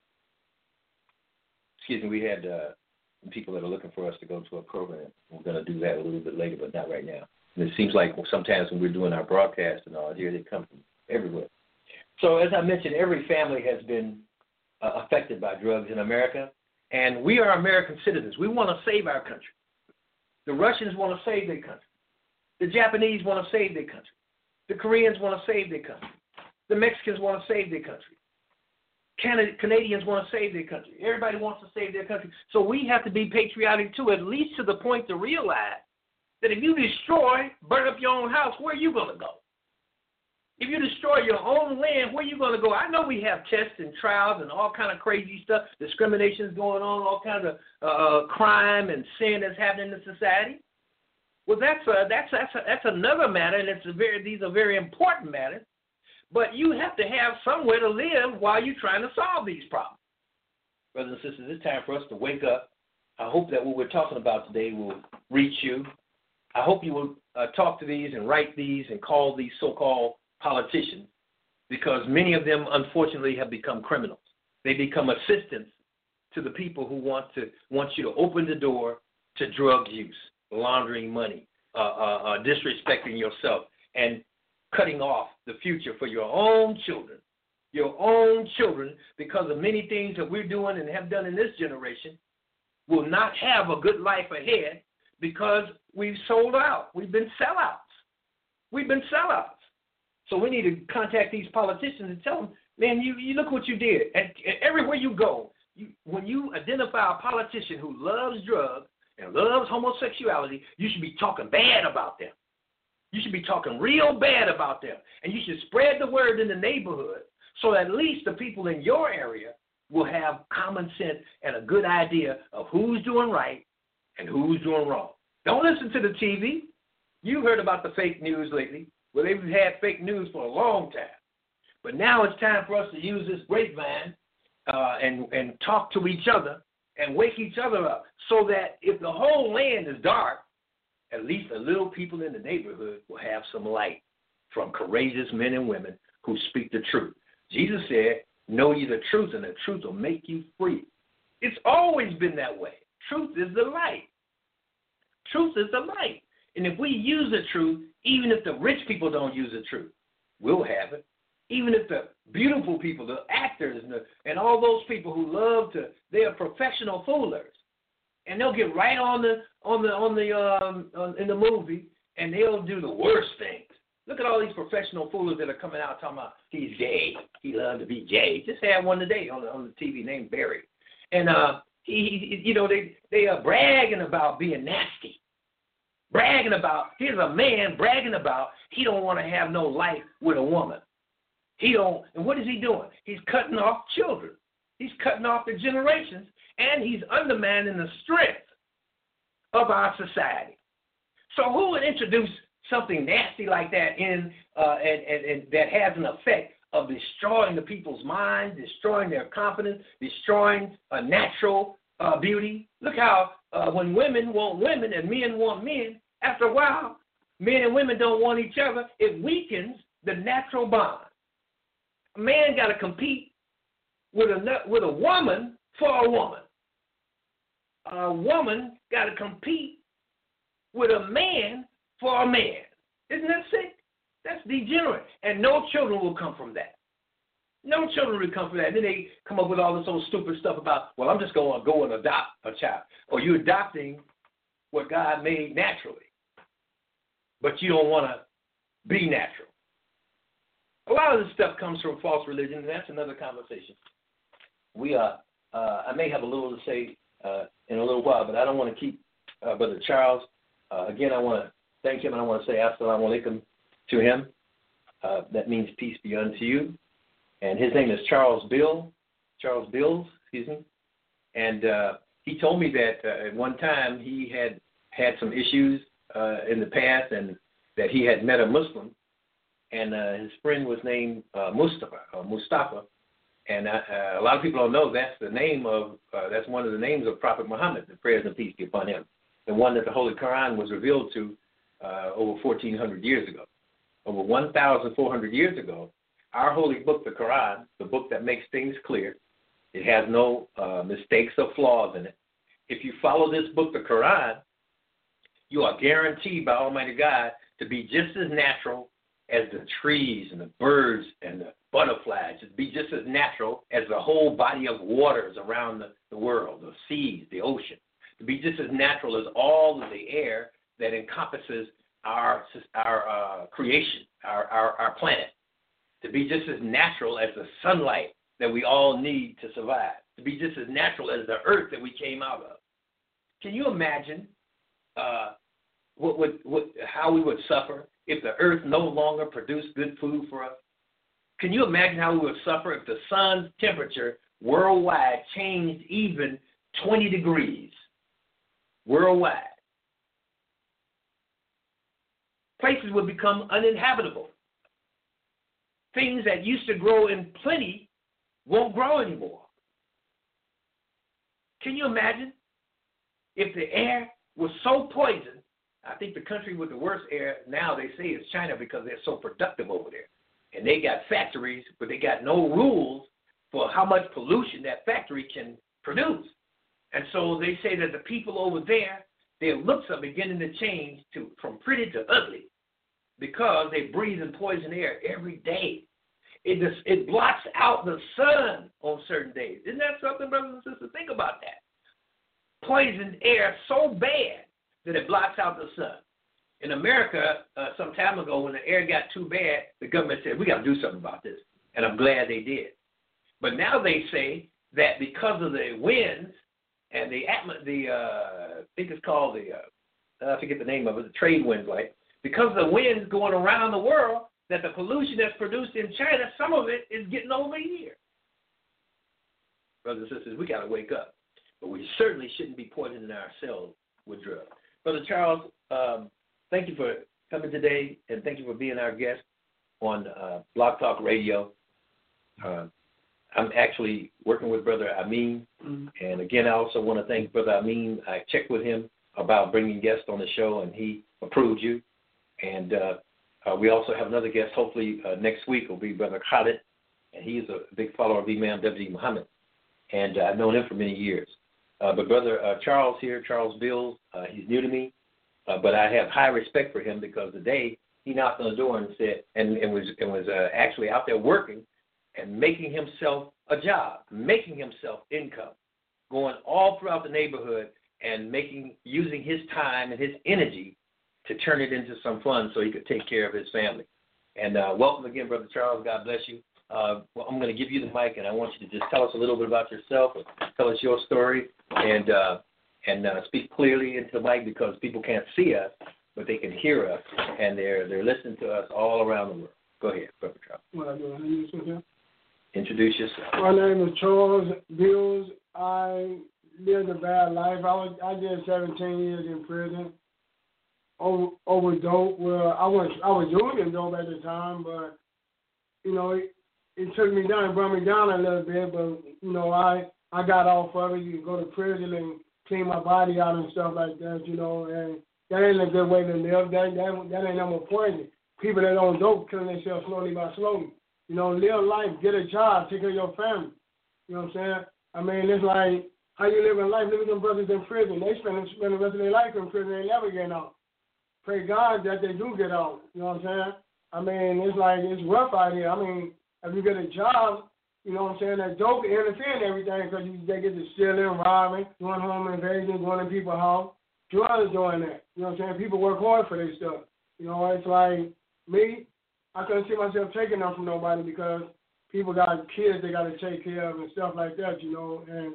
Excuse me, we had people that are looking for us to go to a program. We're going to do that a little bit later, but not right now. And it seems like sometimes when we're doing our broadcast and all, here they come from everywhere. So as I mentioned, every family has been affected by drugs in America, and we are American citizens. We want to save our country. The Russians want to save their country. The Japanese want to save their country. The Koreans want to save their country. The Mexicans want to save their country. Canadians want to save their country. Everybody wants to save their country. So we have to be patriotic too, at least to the point to realize that if you burn up your own house, where are you going to go? If you destroy your own land, where are you going to go? I know we have tests and trials and all kind of crazy stuff, discrimination is going on, all kinds of crime and sin that's happening in society. Well, that's another matter, and these are very important matters. But you have to have somewhere to live while you're trying to solve these problems. Brothers and sisters, it's time for us to wake up. I hope that what we're talking about today will reach you. I hope you will talk to these and write these and call these so-called politicians, because many of them, unfortunately, have become criminals. They become assistants to the people who want you to open the door to drug use, laundering money, disrespecting yourself, and cutting off the future for your own children. Your own children, because of many things that we're doing and have done in this generation, will not have a good life ahead because we've sold out. We've been sellouts. We've been sellouts. So we need to contact these politicians and tell them, man, you look what you did. And everywhere you go, when you identify a politician who loves drugs and loves homosexuality, you should be talking bad about them. You should be talking real bad about them. And you should spread the word in the neighborhood so at least the people in your area will have common sense and a good idea of who's doing right and who's doing wrong. Don't listen to the TV. You heard about the fake news lately. Well, they've had fake news for a long time. But now it's time for us to use this grapevine and talk to each other and wake each other up so that if the whole land is dark, at least the little people in the neighborhood will have some light from courageous men and women who speak the truth. Jesus said, know ye the truth, and the truth will make you free. It's always been that way. Truth is the light. Truth is the light. And if we use the truth, even if the rich people don't use the truth, we'll have it. Even if the beautiful people, the actors, and all those people who love to, they are professional foolers, and they'll get right in the movie, and they'll do the worst things. Look at all these professional foolers that are coming out talking about he's gay. He loves to be gay. Just had one today on the TV named Barry, and they are bragging about being nasty, bragging about here's a man bragging about he don't want to have no life with a woman. He don't, and what is he doing? He's cutting off children. He's cutting off the generations, and he's undermining the strength of our society. So who would introduce something nasty like that in and that has an effect of destroying the people's minds, destroying their confidence, destroying natural beauty? Look how when women want women and men want men, after a while, men and women don't want each other. It weakens the natural bond. A man got to compete with a woman for a woman. A woman got to compete with a man for a man. Isn't that sick? That's degenerate. And no children will come from that. No children will come from that. And then they come up with all this old stupid stuff about, well, I'm just going to go and adopt a child. Or you're adopting what God made naturally. But you don't want to be natural. A lot of this stuff comes from false religion, and that's another conversation. I may have a little to say in a little while, but I don't want to keep Brother Charles. Again, I want to thank him, and I want to say assalamu alaikum to him. That means peace be unto you. And his name is Charles Bills, And he told me that at one time he had some issues in the past, and that he had met a Muslim, and his friend was named Mustafa. And a lot of people don't know that's that's one of the names of Prophet Muhammad, the prayers and peace be upon him, the one that the Holy Quran was revealed to over 1,400 years ago. Over 1,400 years ago, our holy book, the Quran, the book that makes things clear, it has no mistakes or flaws in it. If you follow this book, the Quran, you are guaranteed by Almighty God to be just as natural as the trees and the birds and the butterflies, to be just as natural as the whole body of waters around the world, the seas, the ocean, to be just as natural as all of the air that encompasses our creation, our planet, to be just as natural as the sunlight that we all need to survive, to be just as natural as the earth that we came out of. Can you imagine how we would suffer if the earth no longer produced good food for us? Can you imagine how we would suffer if the sun's temperature worldwide changed even 20 degrees worldwide? Places would become uninhabitable. Things that used to grow in plenty won't grow anymore. Can you imagine if the air was so poisoned? I think the country with the worst air now, they say, is China, because they're so productive over there. And they got factories, but they got no rules for how much pollution that factory can produce. And so they say that the people over there, their looks are beginning to change from pretty to ugly. because they breathe in poison air every day. It blocks out the sun on certain days. Isn't that something, brothers and sisters? Think about that. Poisoned air so bad that it blocks out the sun. In America, some time ago, when the air got too bad, the government said, we got to do something about this. And I'm glad they did. But now they say that because of the winds and I think it's called I forget the name of it, the trade winds, like, because of the winds going around the world, that the pollution that's produced in China, some of it is getting over here. Brothers and sisters, we got to wake up. But we certainly shouldn't be poisoning ourselves with drugs. Brother Charles, thank you for coming today, and thank you for being our guest on Blog Talk Radio. I'm actually working with Brother Amin, and again, I also want to thank Brother Amin. I checked with him about bringing guests on the show, and he approved you. And we also have another guest, hopefully next week, will be Brother Khalid, and he is a big follower of Imam W.D. Muhammad, and I've known him for many years. But Brother Charles here, Charles Bills, he's new to me, but I have high respect for him because today he knocked on the door and said, and was actually out there working and making himself a job, making himself income, going all throughout the neighborhood and using his time and his energy to turn it into some fun so he could take care of his family. And welcome again, Brother Charles. God bless you. Well, I'm going to give you the mic, and I want you to just tell us a little bit about yourself, or tell us your story, and speak clearly into the mic because people can't see us, but they can hear us, and they're listening to us all around the world. Go ahead, Brother Charles. What I do? Introduce yourself. My name is Charles Bills. I lived a bad life. I did 17 years in prison over dope. Well, I was using dope at the time, but you know it took me down, it brought me down a little bit. But you know I got off of it. You go to prison and clean my body out and stuff like that. You know, and that ain't a good way to live. That ain't no more poison. People that don't dope killing themselves slowly by slowly. You know, live life, get a job, take care of your family. You know what I'm saying? I mean, it's like how you live in life. Look at them brothers in prison. They spend the rest of their life in prison. They never get out. Pray God that they do get out. You know what I'm saying? I mean, it's like it's rough out here. I mean, if you get a job, you know what I'm saying, that dope interfere in everything because they get to stealing, robbing, doing home invasions, going in people's house. Drugs doing that. You know what I'm saying? People work hard for their stuff. You know, it's like me. I couldn't see myself taking them from nobody because people got kids they got to take care of and stuff like that, you know. And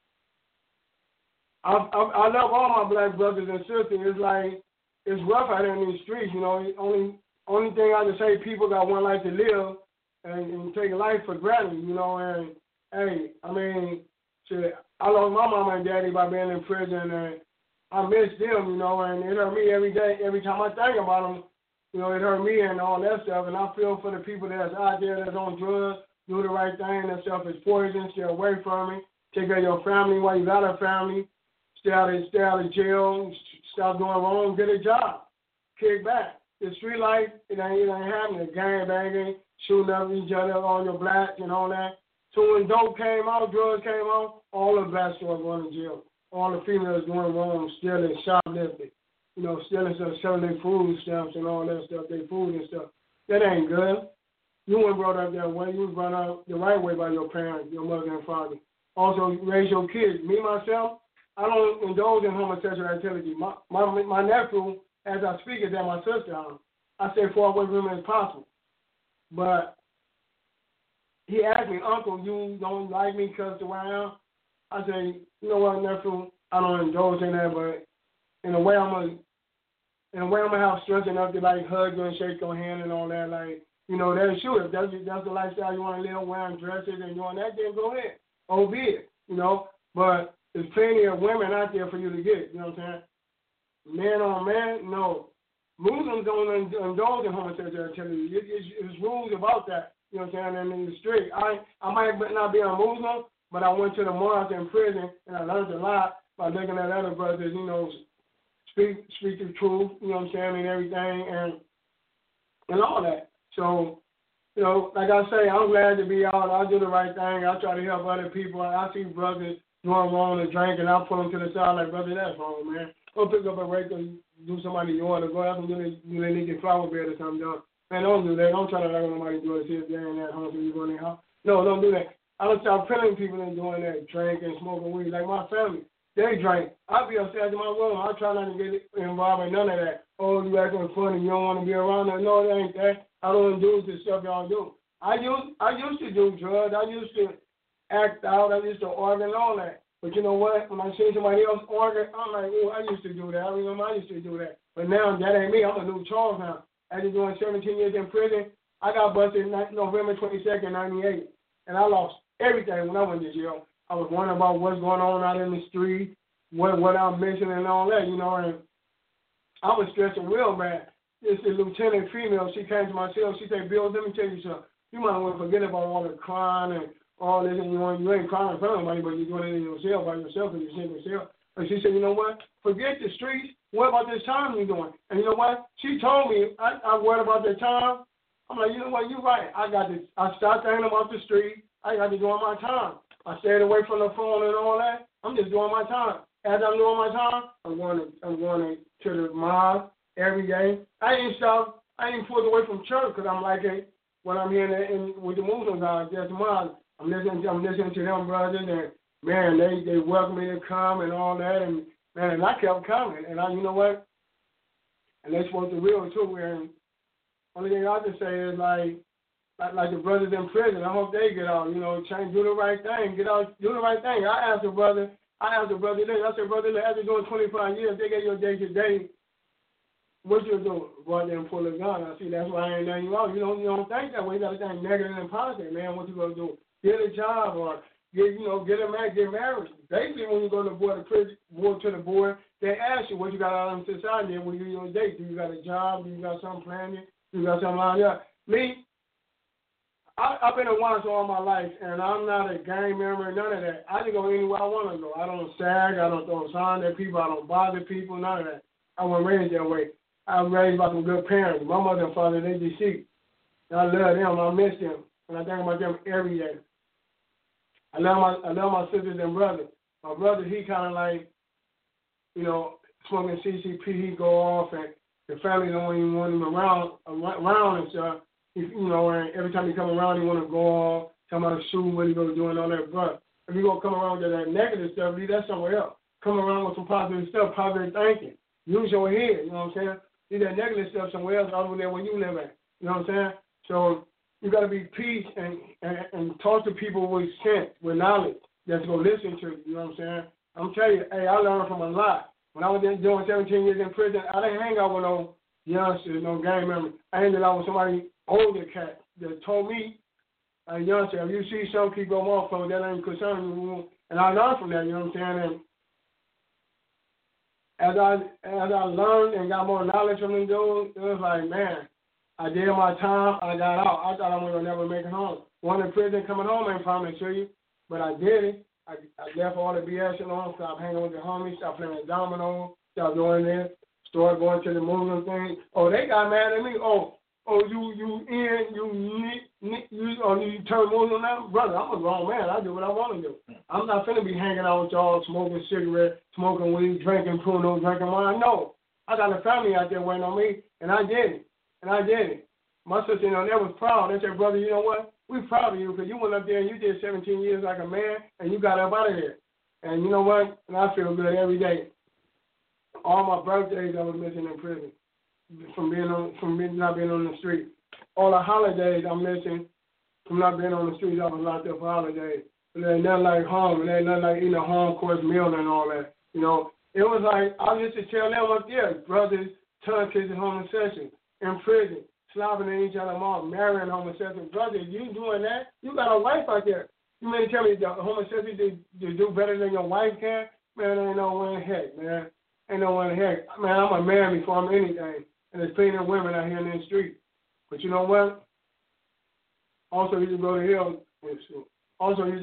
I love all my black brothers and sisters. It's like it's rough out there in these streets, you know. Only thing I can say, people got one life to live and take life for granted, you know. And hey, I mean, shit, I lost my mama and daddy by being in prison, and I miss them, you know. And it hurt me every day, every time I think about them. You know, it hurt me and all that stuff, and I feel for the people that's out there that's on drugs, do the right thing, that stuff is poison, stay away from it, take care of your family while you got a family, stay out of jail, stop doing wrong, get a job, kick back. The street life, it ain't happening, gang banging, shooting up each other on your blacks and all that. So when dope came out, drugs came out, all the blacks started going to jail. All the females doing wrong, stealing, shoplifting. You know, stealing stuff, selling their food stamps and all that stuff, their food and stuff. That ain't good. You weren't brought up that way. You was brought up the right way by your parents, your mother and father. Also, raise your kids. Me, myself, I don't indulge in homosexual activity. My nephew, as I speak, is at my sister's house. I stay far away from him as possible. But he asked me, Uncle, you don't like me because of where I am? I say, you know what, nephew, I don't indulge in that, but in a way I'm gonna have strength enough to like hug you and shake your hand and all that. Like, you know, that's sure. If that's the lifestyle you want to live, wearing dresses and doing that, then go ahead. Albeit, you know. But there's plenty of women out there for you to get. You know what I'm saying? Man on man, no. Muslims don't indulge in homosexual activity. There's rules about that. You know what I'm saying? And in the street, I might not be a Muslim, but I went to the mosque in prison and I learned a lot by looking at other brothers, you know, speak the truth, you know what I'm saying, and everything, and all that. So, you know, like I say, I'm glad to be out. I do the right thing. I try to help other people. I see brothers doing wrong to drink, and I pull them to the side like, brother, that's wrong, man. Go pick up a rake or do somebody you want to go out and do they need their flower bed or something done. Man, don't do that. Don't try to let nobody do it. See if they ain't at home, so you go in their house. No, don't do that. I don't start killing people and doing that, drinking, smoking weed. Like my family, they drink. I be upstairs in my room. I try not to get involved in none of that. Oh, you acting funny. You don't want to be around that. No, it ain't that. I don't do the stuff y'all do. I used to do drugs. I used to act out. I used to argue and all that. But you know what? When I see somebody else argue, I'm like, oh, I used to do that. I remember I used to do that. But now that ain't me. I'm a new Charles now. After doing 17 years in prison, I got busted November 22nd, 98. And I lost everything when I went to jail. I was wondering about what's going on out in the street, what I'm missing and all that, you know. And I was stressing real bad. This is lieutenant female. She came to my cell. She said, Bill, let me tell you something. You might want to forget about all the crying and all this. And you ain't crying in front of anybody, but you're doing it in your cell by yourself in your single cell. But she said, you know what? Forget the streets. What about this time you're doing? And you know what? She told me, I worried about the time. I'm like, you know what? You're right. I stopped thinking about the street. I got to doing my time. I stayed away from the phone and all that. I'm just doing my time. As I'm doing my time, I'm going to the mosque every day. I ain't pulled away from church because I'm like when I'm here with the Muslim guys, just mosque. I'm listening to them brothers, and man, they welcome me to come and all that, and man, and I kept coming, and you know what? And they spoke the real too. And only thing I can say is like the brothers in prison. I hope they get out. You know, do the right thing. Get out, do the right thing. I asked the brother this. I said, brother, after doing 25 years, they get your day to day. What you do? Go out there and pull a gun. I see. That's why I ain't letting you out. You don't think that way. You got to think negative and positive, man. What you gonna do? Get a job or get a man, get married. Basically, when you go to the board, they ask you what you got out in society and when you're on a date. Do you got a job? Do you got something planned? Do you got something lined up? Me, I've been a watcher all my life, and I'm not a gang member, none of that. I just go anywhere I want to go. I don't sag. I don't throw signs at people. I don't bother people, none of that. I wasn't raised that way. I was raised by some good parents. My mother and father, they deceased. I love them. I miss them, and I think about them every day. I love my sisters and brothers. My brother, he kind of like, smoking CCP. He go off, and the family don't even want him around and stuff. And every time he come around, he want to go off, tell him how to shoot, what he going to do, and all that. But if you going to come around with that negative stuff, leave that somewhere else. Come around with some positive stuff, positive thinking. Use your head, you know what I'm saying? Leave that negative stuff somewhere else other than where you live at. You know what I'm saying? So you got to be peace and talk to people with sense, with knowledge that's going to listen to you. You know what I'm saying? I'm telling you, hey, I learned from a lot. When I was doing 17 years in prison, I didn't hang out with no youngsters, no gang members. I hanged out with somebody older cat that told me, youngster, if you see some keep going off from that ain't concerned you. And I learned from that, you know what I'm saying? And as I learned and got more knowledge from them dudes, it was like, man, I did my time, I got out. I thought I was gonna never make it home. One in prison coming home ain't promised to you, but I did it. I left all the BS alone, stopped hanging with the homies, stopped playing dominoes, stopped doing this, started going to the Muslim thing. Oh, they got mad at me. You turn Muslim now? Brother, I'm a grown man. I do what I want to do. I'm not finna be hanging out with y'all, smoking cigarettes, smoking weed, drinking Pruno, drinking wine. No. I got a family out there waiting on me, and I did it. My sister, they was proud. They said, brother, you know what? We're proud of you because you went up there and you did 17 years like a man, and you got up out of there. And you know what? And I feel good every day. All my birthdays I was missing in prison. From not being on the street. All the holidays I'm missing from not being on the streets. I was locked up for holidays. But there ain't nothing like home. And there ain't nothing like eating a home course meal and all that. It was like I used to tell them up there, brothers, tongue kissing homosexuals in prison, slobbing at each other off, marrying homosexuals. Brother, you doing that? You got a wife out there. You mean to tell me the homosexuals to do better than your wife can? Man, ain't no way in heck, man. Ain't no way in heck. Man, I'm a man before I'm anything. And there's plenty of women out here in the street. But you know what? Also, you can go to hell. Also, you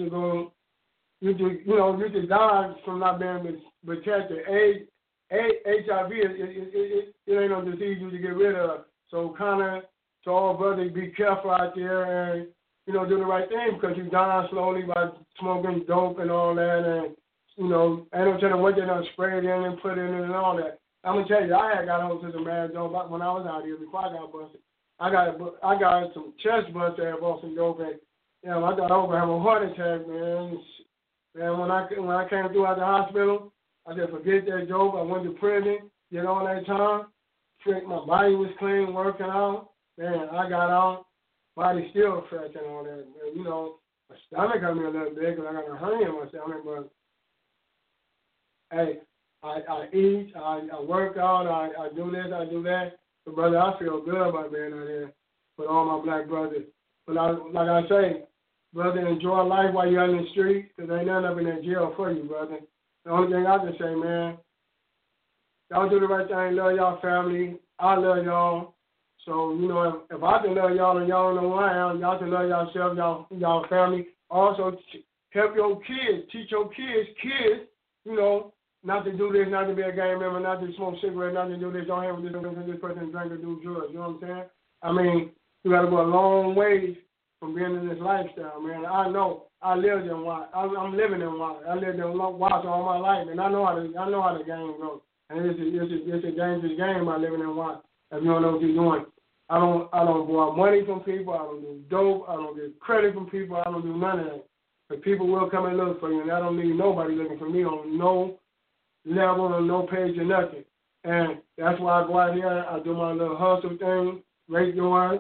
can die from not being protected. HIV, it ain't no disease you to get rid of. So to all brothers, be careful out there and, do the right thing because you die slowly by smoking dope and all that and you know, ain't no telling what they done sprayed in and put in it and all that. I'm gonna tell you, I had got hold to some bad dope when I was out here before I got busted. I got some chest bust there about some dope, and I got over having a heart attack, man. Man, when I came through out the hospital, I just forget that dope. I went to prison, get all that time. My body was clean, working out. Man, I got out. Body still fresh and all that. And, you know, my stomach hurt me a little bit because I got a hernia in my stomach, but hey, I eat, I work out, I do this, I do that. But, brother, I feel good about being out here with all my black brothers. But like I say, brother, enjoy life while you're in the street because ain't nothing up in that jail for you, brother. The only thing I can say, man, y'all do the right thing, love y'all family. I love y'all. So, you know, if I can love y'all and y'all know who I am, y'all can love yourself, y'all family. Also, help your kids, teach your kids, you know, not to do this, not to be a gang member, not to smoke cigarettes, not to do this, don't have this person drink or do drugs. You know what I'm saying? I mean, you got to go a long ways from being in this lifestyle, man. I know. I lived in Watts. I'm living in Watts. I lived in Watts all my life, and I know how the game goes. And it's a dangerous game by living in Watts if you don't know what you're doing. I don't borrow money from people. I don't do dope. I don't get credit from people. I don't do none of that. But people will come and look for you, and I don't need nobody looking for me on no level or no page or nothing. And that's why I go out here. I do my little hustle thing, rate doing.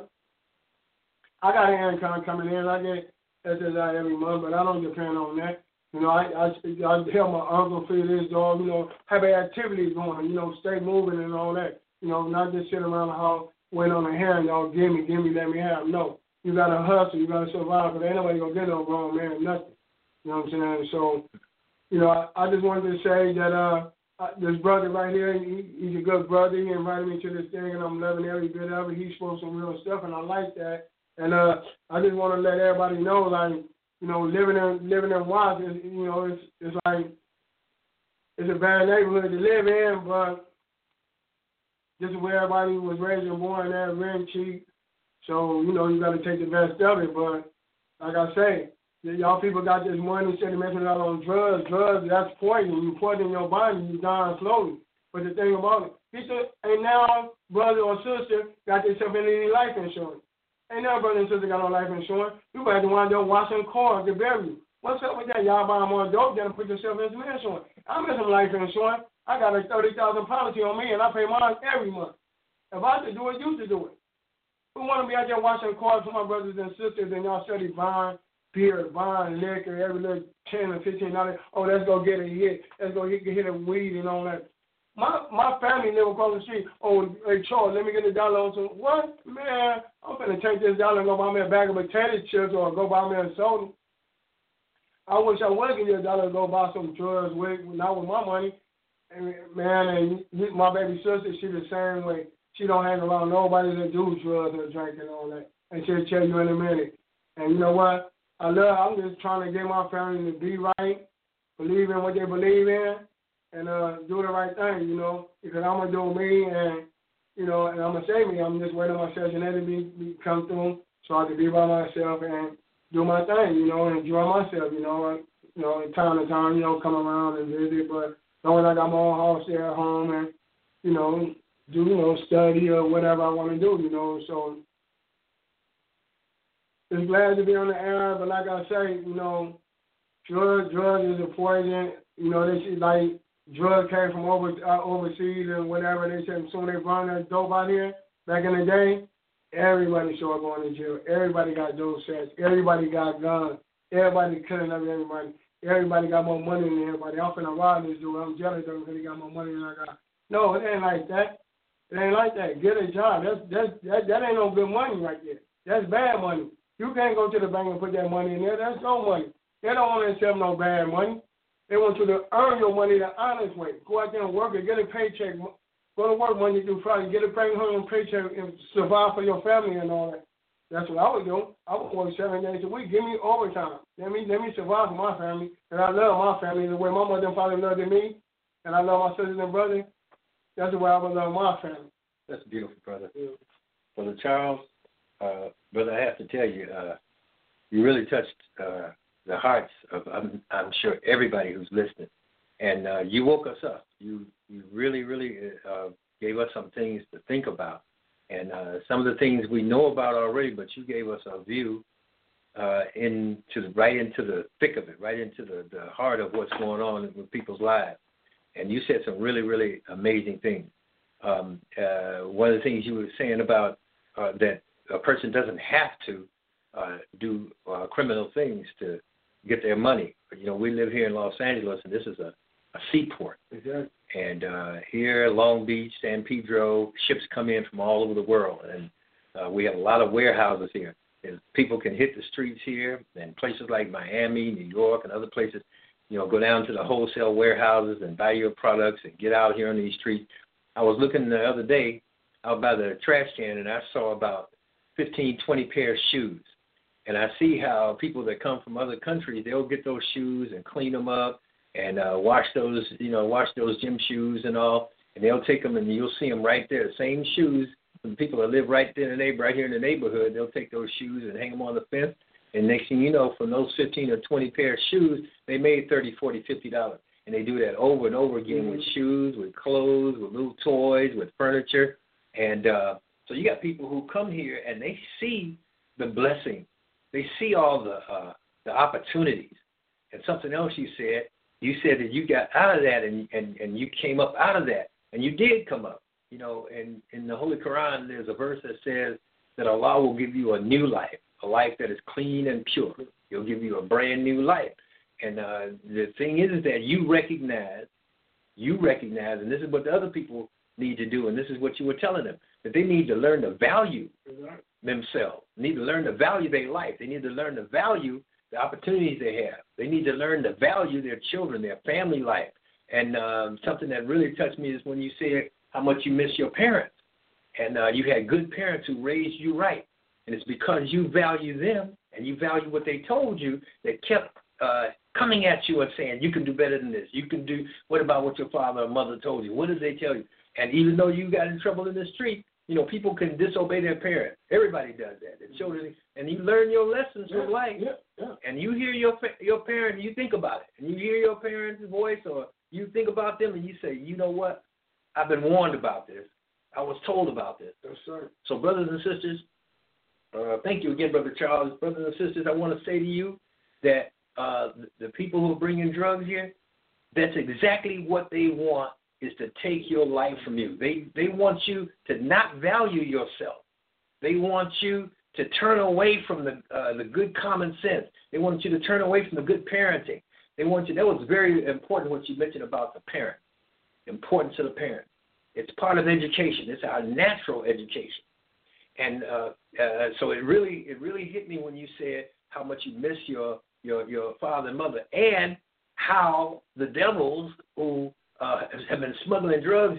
I got an income coming in. I get SSI every month, but I don't depend on that. You know, I help my uncle feed his dog, you know, have activities going, you know, stay moving and all that. You know, not just sit around the house, wait on a hand, y'all, give me, let me have. No, you got to hustle, you got to survive, because ain't nobody going to get no grown man, nothing. You know what I'm saying? So, you know, I just wanted to say that this brother right here, he's a good brother. He invited me to this thing, and I'm loving every bit of it. He spoke some real stuff, and I like that. And I just want to let everybody know, like, you know, living in Watts, you know, it's like it's a bad neighborhood to live in, but this is where everybody was raised and born at, rent cheap. So, you know, you got to take the best of it. But like I say, y'all people got this money sentimental out on drugs. Drugs, that's poison. You put it in your body, you die slowly. But the thing about it, ain't now brother or sister got themselves any life insurance. Ain't no brother and sister got no life insurance. You better wind up washing cars to bury you. What's up with that? Y'all buy more dope than put yourself in some insurance. I'm in some life insurance. I got a $30,000 policy on me, and I pay mine every month. If I could do it, you should do it. Who want to be out there washing cars for my brothers and sisters, and y'all study buying beer, buying liquor, every little $10 or $15. Oh, let's go get a hit. Let's go get a weed and all that. My family live across the street. Oh, hey, Charles, let me get $1 on some. What? Man, I'm going to take this $1 and go buy me a bag of potato chips or go buy me a soda. I wish I would give you $1 to go buy some drugs with, not with my money. And, man, and my baby sister, she the same way. She don't hang around nobody that do drugs or drink and all that. And she'll tell you in a minute. And you know what? I'm just trying to get my family to be right, believe in what they believe in, and do the right thing, you know, because I'm going to do me and, you know, and I'm going to save me. I'm just waiting on my session to come through so I can be by myself and do my thing, you know, and enjoy myself, you know, time to time, you know, come around and visit, but knowing I got my own house there at home and, you know, do, you know, study or whatever I want to do, you know, so it's glad to be on the air, but like I say, you know, drug is a poison, you know, they say, like, drugs came from overseas and whatever. They said soon they brought that dope out here. Back in the day, everybody started going to jail. Everybody got dope sets. Everybody got guns. Everybody killing everybody. Everybody got more money than everybody. I'm finna rob this dude. I'm jealous of him because he got more money than I got. No, it ain't like that. It ain't like that. Get a job. That ain't no good money right there. That's bad money. You can't go to the bank and put that money in there. That's no money. They don't want to accept no bad money. They want you to earn your money the honest way. Go out there and work and get a paycheck. Go to work Monday through Friday. Get a paycheck and survive for your family and all that. That's what I would do. I would work 7 days a week. Give me overtime. Let me survive for my family. And I love my family the way my mother and father loved me. And I love my sisters and brothers. That's the way I would love my family. That's beautiful, brother. Yeah. Brother Charles, brother, I have to tell you, you really touched the hearts of, I'm sure, everybody who's listening. And you woke us up. You really, really gave us some things to think about. And some of the things we know about already, but you gave us a view right into the thick of it, right into the heart of what's going on with people's lives. And you said some really, really amazing things. One of the things you were saying about that a person doesn't have to do criminal things to get their money. You know, we live here in Los Angeles, and this is a seaport. Exactly. And here, Long Beach, San Pedro, ships come in from all over the world. And we have a lot of warehouses here. And people can hit the streets here, and places like Miami, New York, and other places, you know, go down to the wholesale warehouses and buy your products and get out here on these streets. I was looking the other day out by the trash can, and I saw about 15, 20 pairs of shoes. And I see how people that come from other countries, they'll get those shoes and clean them up and wash those gym shoes and all, and they'll take them and you'll see them right there, the same shoes. The people that live right here in the neighborhood, they'll take those shoes and hang them on the fence. And next thing you know, from those 15 or 20 pair of shoes, they made $30, $40, $50. And they do that over and over again with shoes, with clothes, with little toys, with furniture. And so you got people who come here and they see the blessing. They see all the opportunities. And something else you said that you got out of that and you came up out of that. And you did come up. You know, and in the Holy Quran, there's a verse that says that Allah will give you a new life, a life that is clean and pure. He'll give you a brand new life. And the thing is that you recognize, and this is what the other people need to do, and this is what you were telling them, that they need to learn to value themselves, need to learn to value their life. They need to learn to value the opportunities they have. They need to learn to value their children, their family life. And something that really touched me is when you said how much you miss your parents. And you had good parents who raised you right. And it's because you value them and you value what they told you that kept coming at you and saying, you can do better than this. You can do, what about what your father or mother told you? What did they tell you? And even though you got in trouble in the street, you know, people can disobey their parents. Everybody does that. The children, and you learn your lessons from life. And you hear your parent and you think about it. And you hear your parents' voice or you think about them and you say, you know what? I've been warned about this. I was told about this. Yes, sir. So, brothers and sisters, thank you again, Brother Charles. Brothers and sisters, I want to say to you that the people who are bringing drugs here, that's exactly what they want, is to take your life from you. They want you to not value yourself. They want you to turn away from the good common sense. They want you to turn away from the good parenting. They want you. That was very important what you mentioned about the parent. Importance of the parent. It's part of education. It's our natural education. And so it really hit me when you said how much you miss your father and mother, and how the devils who have been smuggling drugs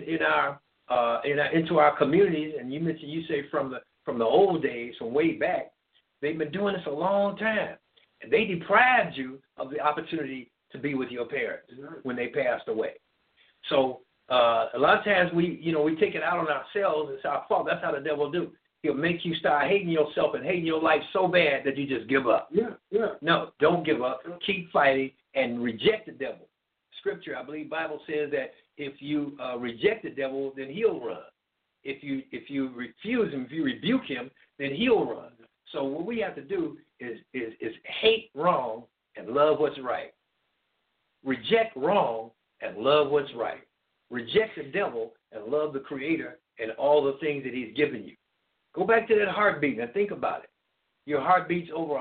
into our communities. And you mentioned, you say from the old days, from way back, they've been doing this a long time, and they deprived you of the opportunity to be with your parents when they passed away. So a lot of times we take it out on ourselves. It's our fault. That's how the devil do. He'll make you start hating yourself and hating your life so bad that you just give up. No, don't give up. Keep fighting and reject the devil. Scripture, I believe, Bible says that if you reject the devil, then he'll run. If you refuse him, if you rebuke him, then he'll run. So what we have to do is hate wrong and love what's right. Reject wrong and love what's right. Reject the devil and love the Creator and all the things that he's given you. Go back to that heartbeat and think about it. Your heart beats over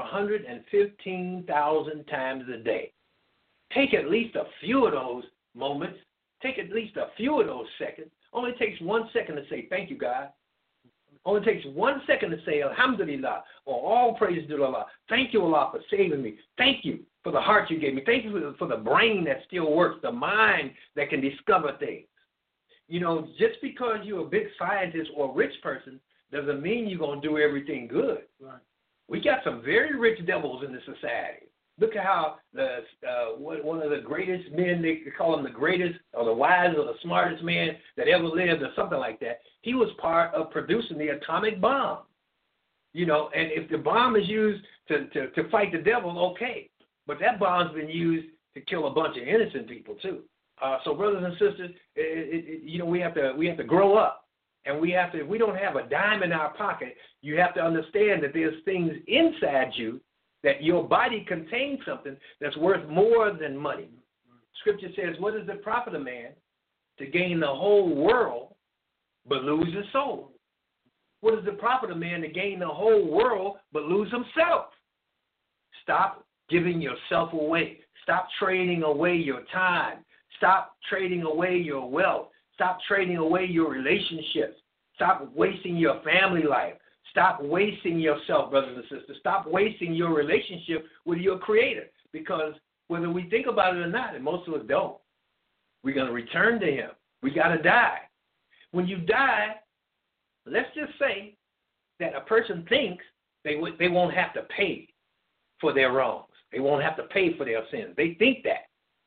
115,000 times a day. Take at least a few of those moments. Take at least a few of those seconds. Only takes 1 second to say, thank you, God. Only takes 1 second to say, alhamdulillah, or all praise to Allah. Thank you, Allah, for saving me. Thank you for the heart you gave me. Thank you for the brain that still works, the mind that can discover things. You know, just because you're a big scientist or a rich person doesn't mean you're going to do everything good. Right. We got some very rich devils in the society. Look at how one of the greatest men, they call him the greatest or the wisest or the smartest man that ever lived or something like that. He was part of producing the atomic bomb. You know, and if the bomb is used to fight the devil, okay. But that bomb's been used to kill a bunch of innocent people too. So, brothers and sisters, we have to grow up, and if we don't have a dime in our pocket, you have to understand that there's things inside you, that your body contains something that's worth more than money. Scripture says, what does it profit a man to gain the whole world but lose his soul? What does it profit a man to gain the whole world but lose himself? Stop giving yourself away. Stop trading away your time. Stop trading away your wealth. Stop trading away your relationships. Stop wasting your family life. Stop wasting yourself, brothers and sisters. Stop wasting your relationship with your Creator, because whether we think about it or not, and most of us don't, we're going to return to Him. We got to die. When you die, let's just say that a person thinks they won't have to pay for their wrongs. They won't have to pay for their sins. They think that.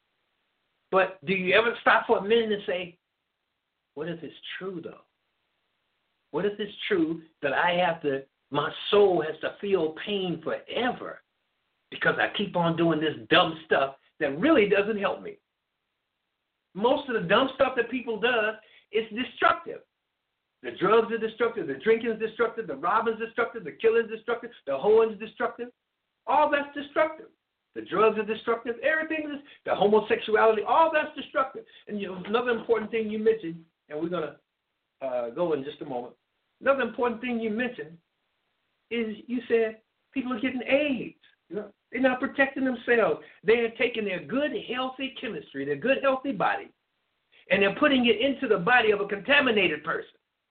But do you ever stop for a minute and say, what if it's true, though? What if it's true that my soul has to feel pain forever because I keep on doing this dumb stuff that really doesn't help me? Most of the dumb stuff that people do is destructive. The drugs are destructive. The drinking is destructive. The robbing is destructive. The killing is destructive. The hoeing is destructive. All that's destructive. The drugs are destructive. Everything is, the homosexuality, all that's destructive. And another important thing you mentioned, and we're going to go in just a moment. Another important thing you mentioned is you said people are getting AIDS. They're not protecting themselves. They're taking their good, healthy chemistry, their good, healthy body, and they're putting it into the body of a contaminated person.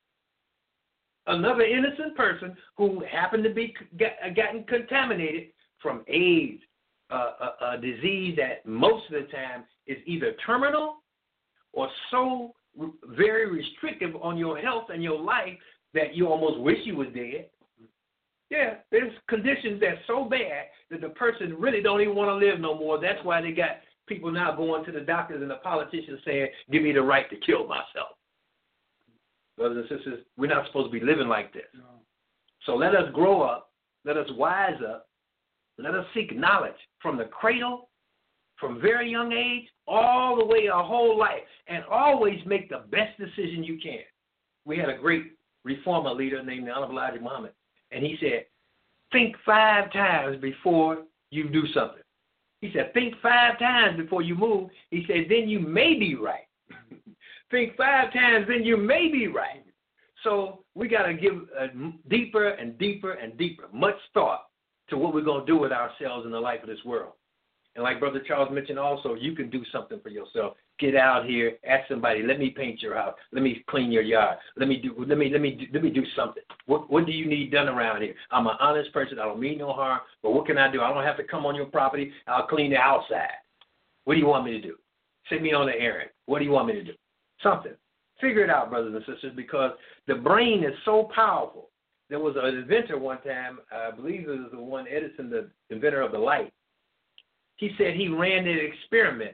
Another innocent person who happened to be gotten contaminated from AIDS, a disease that most of the time is either terminal or so very restrictive on your health and your life that you almost wish you was dead. Yeah, there's conditions that's so bad that the person really don't even want to live no more. That's why they got people now going to the doctors and the politicians saying, give me the right to kill myself. Brothers and sisters, we're not supposed to be living like this. No. So let us grow up. Let us wise up. Let us seek knowledge from the cradle, from very young age, all the way our whole life, and always make the best decision you can. We had a great reformer leader named Honorable Elijah Muhammad, and he said, think 5 times before you do something. He said, think 5 times before you move. He said, then you may be right. Think 5 times, then you may be right. So we got to give deeper and deeper and deeper, much thought to what we're going to do with ourselves in the life of this world. And like Brother Charles mentioned also, you can do something for yourself. Get out here, ask somebody, let me paint your house, let me clean your yard, let me do something. What do you need done around here? I'm an honest person, I don't mean no harm, but what can I do? I don't have to come on your property, I'll clean the outside. What do you want me to do? Send me on the errand. What do you want me to do? Something. Figure it out, brothers and sisters, because the brain is so powerful. There was an inventor one time, I believe it was the one Edison, the inventor of the light. He said he ran an experiment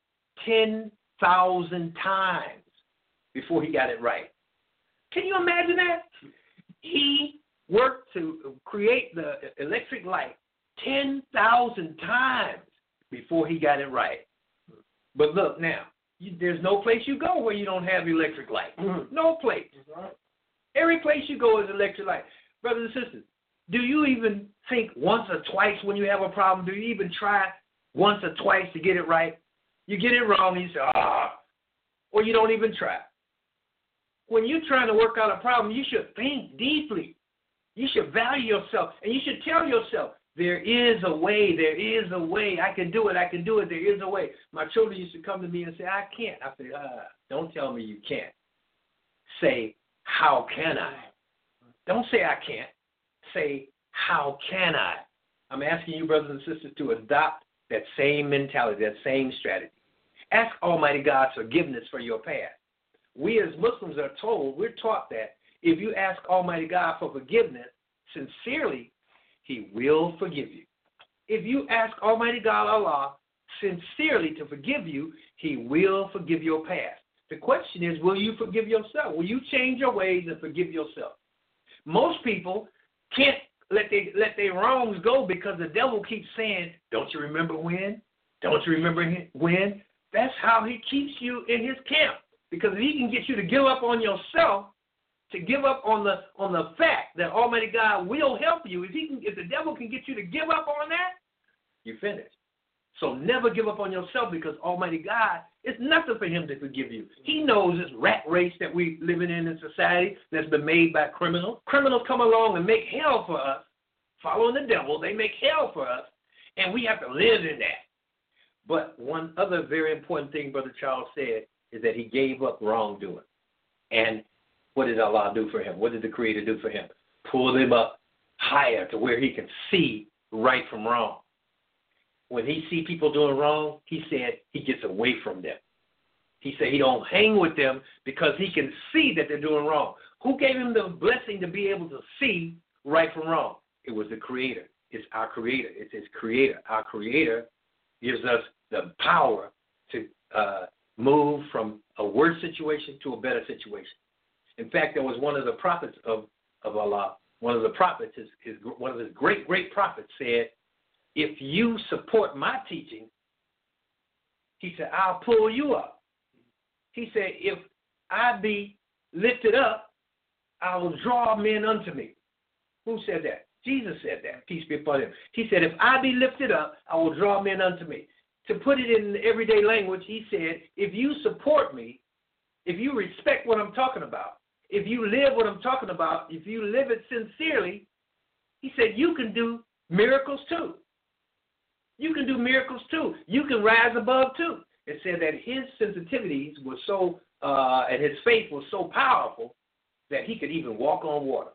10,000 times before he got it right. Can you imagine that? He worked to create the electric light 10,000 times before he got it right. But look now, there's no place you go where you don't have electric light. Mm-hmm. No place. Right. Every place you go is electric light. Brothers and sisters, do you even think once or twice when you have a problem? Do you even try once or twice to get it right? You get it wrong and you say, or you don't even try. When you're trying to work out a problem, you should think deeply. You should value yourself, and you should tell yourself, there is a way, I can do it, there is a way. My children used to come to me and say, I can't. I said, don't tell me you can't. Say, how can I? Don't say I can't. Say, how can I? I'm asking you, brothers and sisters, to adopt that same mentality, that same strategy. Ask Almighty God forgiveness for your past. We as Muslims are told, we're taught that if you ask Almighty God for forgiveness sincerely, He will forgive you. If you ask Almighty God, Allah, sincerely to forgive you, He will forgive your past. The question is, will you forgive yourself? Will you change your ways and forgive yourself? Most people can't let their wrongs go because the devil keeps saying, don't you remember when? Don't you remember when? That's how he keeps you in his camp. Because if he can get you to give up on yourself, to give up on the fact that Almighty God will help you, if the devil can get you to give up on that, you're finished. So never give up on yourself, because Almighty God, it's nothing for him to forgive you. He knows this rat race that we're living in society that's been made by criminals. Criminals come along and make hell for us, following the devil. They make hell for us, and we have to live in that. But one other very important thing Brother Charles said is that he gave up wrongdoing. And what did Allah do for him? What did the Creator do for him? Pull him up higher to where he can see right from wrong. When he see people doing wrong, he said he gets away from them. He said he don't hang with them because he can see that they're doing wrong. Who gave him the blessing to be able to see right from wrong? It was the Creator. It's our Creator. It's his Creator. Our Creator gives us the power to move from a worse situation to a better situation. In fact, there was one of the prophets of Allah, one of the prophets, one of his great prophets said, if you support my teaching, he said, I'll pull you up. He said, if I be lifted up, I will draw men unto me. Who said that? Jesus said that. Peace be upon him. He said, if I be lifted up, I will draw men unto me. To put it in everyday language, he said, if you support me, if you respect what I'm talking about, if you live what I'm talking about, if you live it sincerely, he said, you can do miracles too. You can do miracles too. You can rise above too. It said that his sensitivities were so, and his faith was so powerful that he could even walk on water.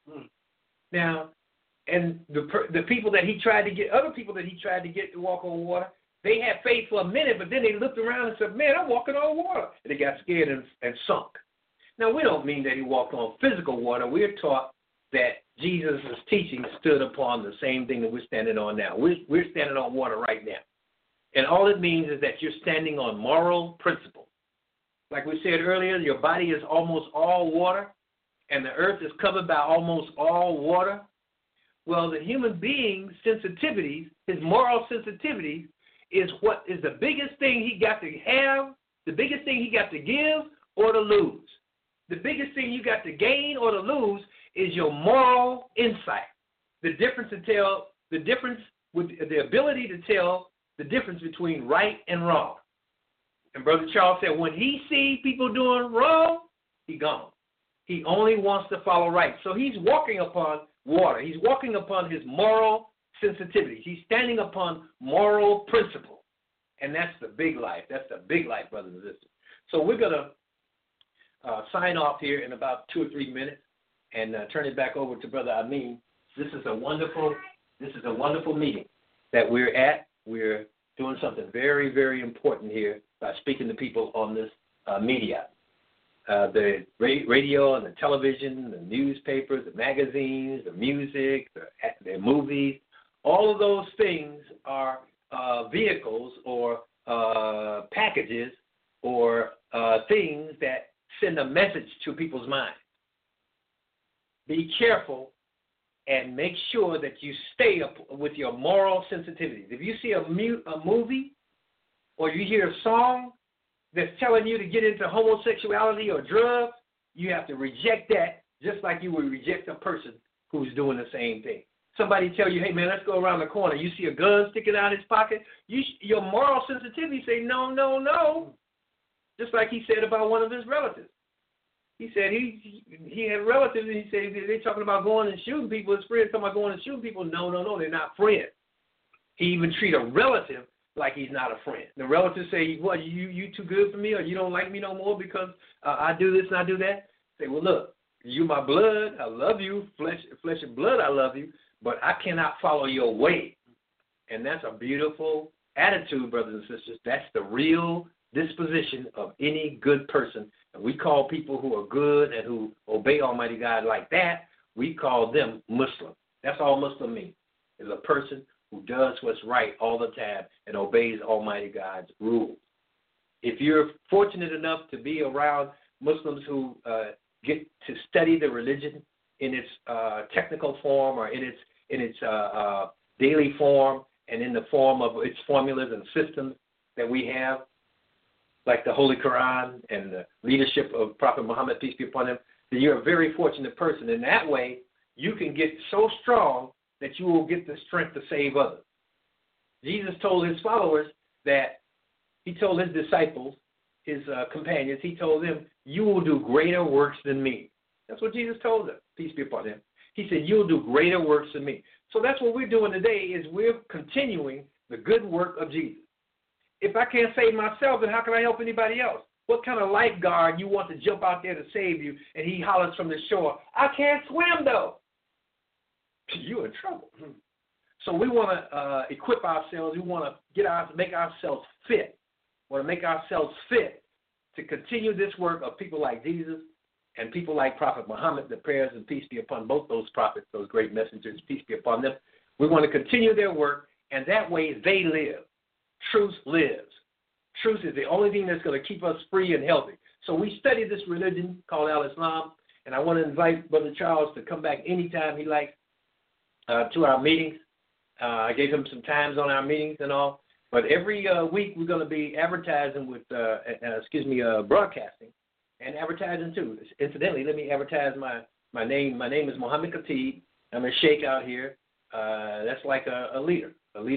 Now, and the people that he tried to get, other people that he tried to get to walk on water, they had faith for a minute, but then they looked around and said, man, I'm walking on water. And they got scared and sunk. Now, we don't mean that he walked on physical water. We're taught that Jesus' teaching stood upon the same thing that we're standing on now. We're standing on water right now. And all it means is that you're standing on moral principle. Like we said earlier, your body is almost all water, and the earth is covered by almost all water. Well, the human being's sensitivities, his moral sensitivities, is what is the biggest thing he got to have, the biggest thing he got to give or to lose. The biggest thing you got to gain or to lose is your moral insight. The difference with the ability to tell the difference between right and wrong. And Brother Charles said when he sees people doing wrong, he gone. He only wants to follow right. So he's walking upon water. He's walking upon his moral sensitivity. He's standing upon moral principle. And that's the big life. That's the big life, brothers and sisters. So we're going to sign off here in about 2 or 3 minutes and turn it back over to Brother Amin. This is a wonderful meeting that we're at. We're doing something very, very important here by speaking to people on this media. The radio and the television, the newspapers, the magazines, the music, the movies, all of those things are vehicles or packages or things that send a message to people's minds. Be careful and make sure that you stay up with your moral sensitivities. If you see a movie or you hear a song that's telling you to get into homosexuality or drugs, you have to reject that just like you would reject a person who's doing the same thing. Somebody tell you, hey, man, let's go around the corner. You see a gun sticking out of his pocket. Your moral sensitivity say, no, no, no. Just like he said about one of his relatives. He said he had relatives, and he said they're talking about going and shooting people. His friends talking about going and shooting people. No, no, no, they're not friends. He even treat a relative like he's not a friend. The relatives say, what, you too good for me, or you don't like me no more because I do this and I do that? Say, well, look, you my blood. I love you. Flesh and blood, I love you. But I cannot follow your way. And that's a beautiful attitude, brothers and sisters. That's the real disposition of any good person. And we call people who are good and who obey Almighty God like that, we call them Muslim. That's all Muslim means, is a person who does what's right all the time and obeys Almighty God's rules. If you're fortunate enough to be around Muslims who get to study the religion in its technical form or in its daily form and in the form of its formulas and systems that we have, like the Holy Quran and the leadership of Prophet Muhammad, peace be upon him, then you're a very fortunate person. In that way, you can get so strong that you will get the strength to save others. Jesus told his followers that he told his disciples, his companions, he told them, you will do greater works than me. That's what Jesus told them, peace be upon him. He said, you'll do greater works than me. So that's what we're doing today is we're continuing the good work of Jesus. If I can't save myself, then how can I help anybody else? What kind of lifeguard you want to jump out there to save you, and he hollers from the shore, I can't swim, though. You're in trouble. So we want to equip ourselves. We want to make ourselves fit. We want to make ourselves fit to continue this work of people like Jesus and people like Prophet Muhammad, the prayers and peace be upon both those prophets, those great messengers, peace be upon them. We want to continue their work, and that way they live. Truth lives. Truth is the only thing that's going to keep us free and healthy. So we study this religion called Al-Islam, and I want to invite Brother Charles to come back anytime he likes to our meetings. I gave him some times on our meetings and all. But every week we're going to be advertising with, broadcasting and advertising too. Incidentally, let me advertise my name. My name is Muhammad Khatib. I'm a sheikh out here. That's like a leader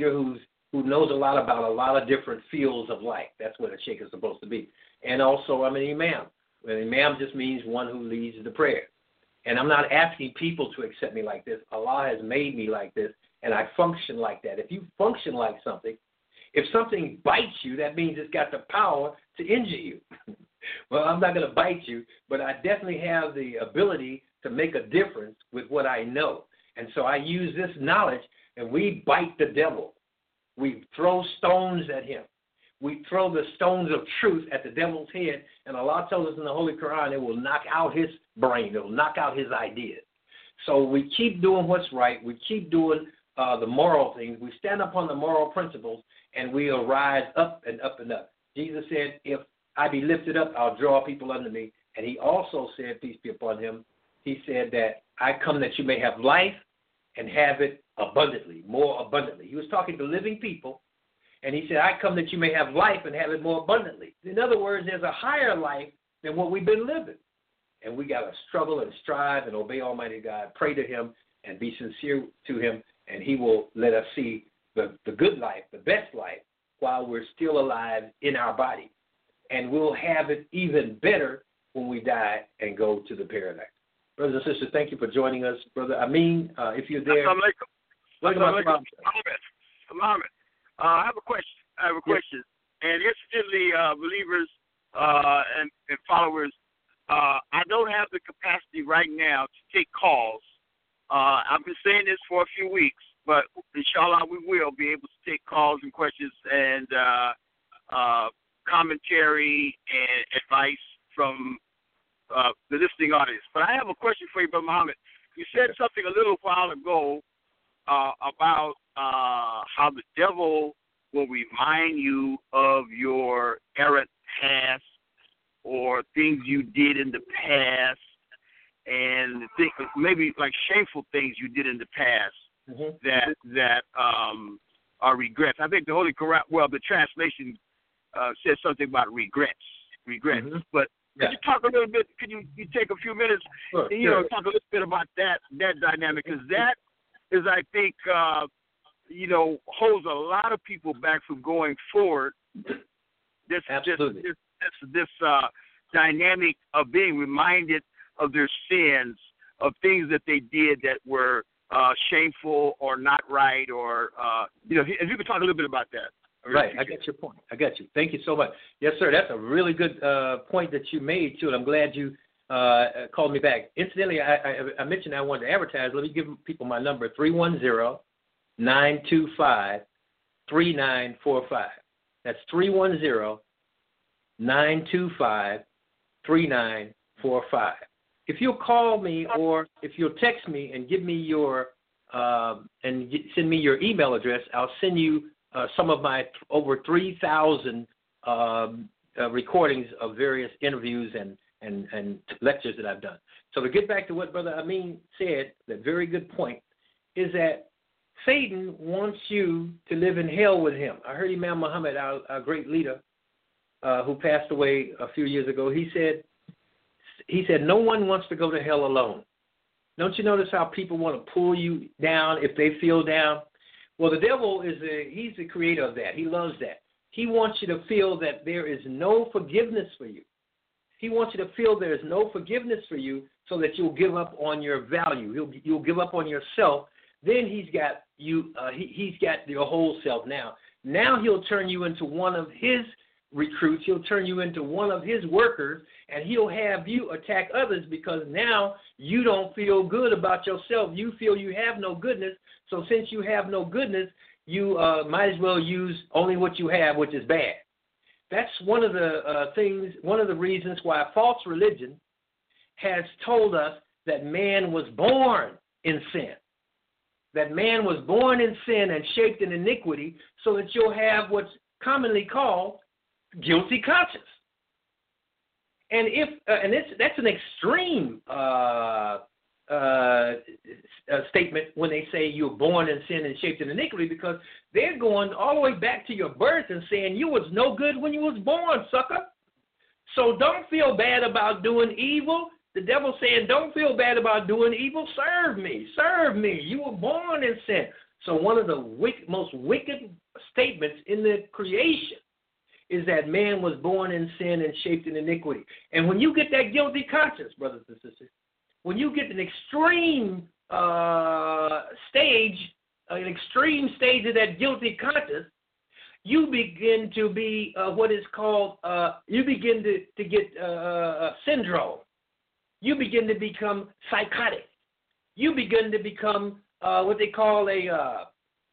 who knows a lot about a lot of different fields of life. That's what a sheikh is supposed to be. And also I'm an imam. An imam just means one who leads the prayer. And I'm not asking people to accept me like this. Allah has made me like this, and I function like that. If you function like something, if something bites you, that means it's got the power to injure you. Well, I'm not going to bite you, but I definitely have the ability to make a difference with what I know. And so I use this knowledge, and we bite the devil. We throw stones at him. We throw the stones of truth at the devil's head, and Allah tells us in the Holy Quran it will knock out his brain. It will knock out his ideas. So we keep doing what's right. We keep doing the moral things. We stand upon the moral principles, and we'll rise up and up and up. Jesus said, if I be lifted up, I'll draw people unto me. And he also said, peace be upon him, he said that I come that you may have life and have it abundantly, more abundantly. He was talking to living people, and he said, I come that you may have life and have it more abundantly. In other words, there's a higher life than what we've been living. And we got to struggle and strive and obey Almighty God, pray to him and be sincere to him, and he will let us see the good life, the best life, while we're still alive in our body. And we'll have it even better when we die and go to the paradise. Brothers and sisters, thank you for joining us. Brother Amin, if you're there. Muhammad, I have a question. Yes. And instantly, believers and followers, I don't have the capacity right now to take calls. I've been saying this for a few weeks, but inshallah we will be able to take calls and questions and commentary and advice from the listening audience. But I have a question for you, Brother Muhammad. You said something a little while ago about how the devil will remind you of your errant past or things you did in the past, and maybe like shameful things you did in the past that are regrets. I think the Holy Quran, the translation says something about regrets. Mm-hmm. But could you talk a little bit? Could you take a few minutes? Sure. Talk a little bit about that dynamic, because that is, I think, holds a lot of people back from going forward. Absolutely. This dynamic of being reminded of their sins, of things that they did that were shameful or not right, or if you could talk a little bit about that. Right, I get your point. I got you. Thank you so much. Yes, sir, that's a really good point that you made, too, and I'm glad you called me back. Incidentally, I mentioned I wanted to advertise. Let me give people my number, 310-925-3945. That's 310-925-3945. If you'll call me or if you'll text me and give me your send me your email address, I'll send you some of my over 3,000 recordings of various interviews and lectures that I've done. So to get back to what Brother Amin said, the very good point is that Satan wants you to live in hell with him. I heard Imam Muhammad, our great leader, who passed away a few years ago, he said, no one wants to go to hell alone. Don't you notice how people want to pull you down if they feel down? Well, the devil he's the creator of that. He loves that. He wants you to feel that there is no forgiveness for you. He wants you to feel there is no forgiveness for you so that you'll give up on your value. You'll give up on yourself. Then he's got you. He's got your whole self now. Now he'll turn you into one of his recruits. He'll turn you into one of his workers, and he'll have you attack others because now you don't feel good about yourself. You feel you have no goodness. So since you have no goodness, you might as well use only what you have, which is bad. That's one of the one of the reasons why false religion has told us that man was born in sin. That man was born in sin and shaped in iniquity so that you'll have what's commonly called guilty conscience. And that's an extreme statement when they say you're born in sin and shaped in iniquity, because they're going all the way back to your birth and saying you was no good when you was born, sucker. So don't feel bad about doing evil. The devil's saying don't feel bad about doing evil. Serve me. Serve me. You were born in sin. So one of the most wicked statements in the creation is that man was born in sin and shaped in iniquity. And when you get that guilty conscience, brothers and sisters, when you get an extreme stage of that guilty conscience, you begin to be what is called, you begin to get syndrome. You begin to become psychotic. You begin to become what they call a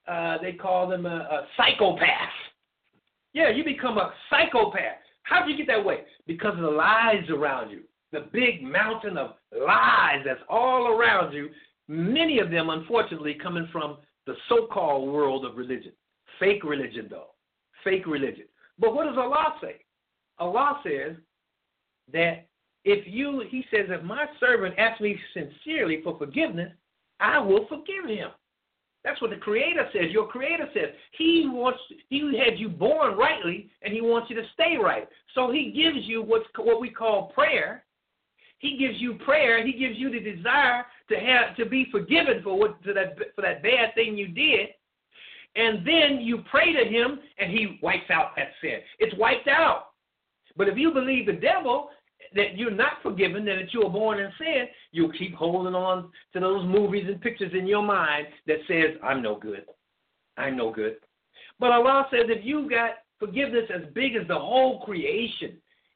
psychopath. Yeah, you become a psychopath. How did you get that way? Because of the lies around you. The big mountain of lies that's all around you, many of them, unfortunately, coming from the so-called world of religion. Fake religion, though. Fake religion. But what does Allah say? Allah says that he says, if my servant asks me sincerely for forgiveness, I will forgive him. That's what the Creator says. Your Creator says He had you born rightly, and He wants you to stay right. So He gives you what we call prayer. He gives you prayer. He gives you the desire to be forgiven for that bad thing you did, and then you pray to Him, and He wipes out that sin. It's wiped out. But if you believe the devil, that you're not forgiven, that you were born in sin, you'll keep holding on to those movies and pictures in your mind that says, I'm no good. I'm no good. But Allah says if you got forgiveness as big as the whole creation,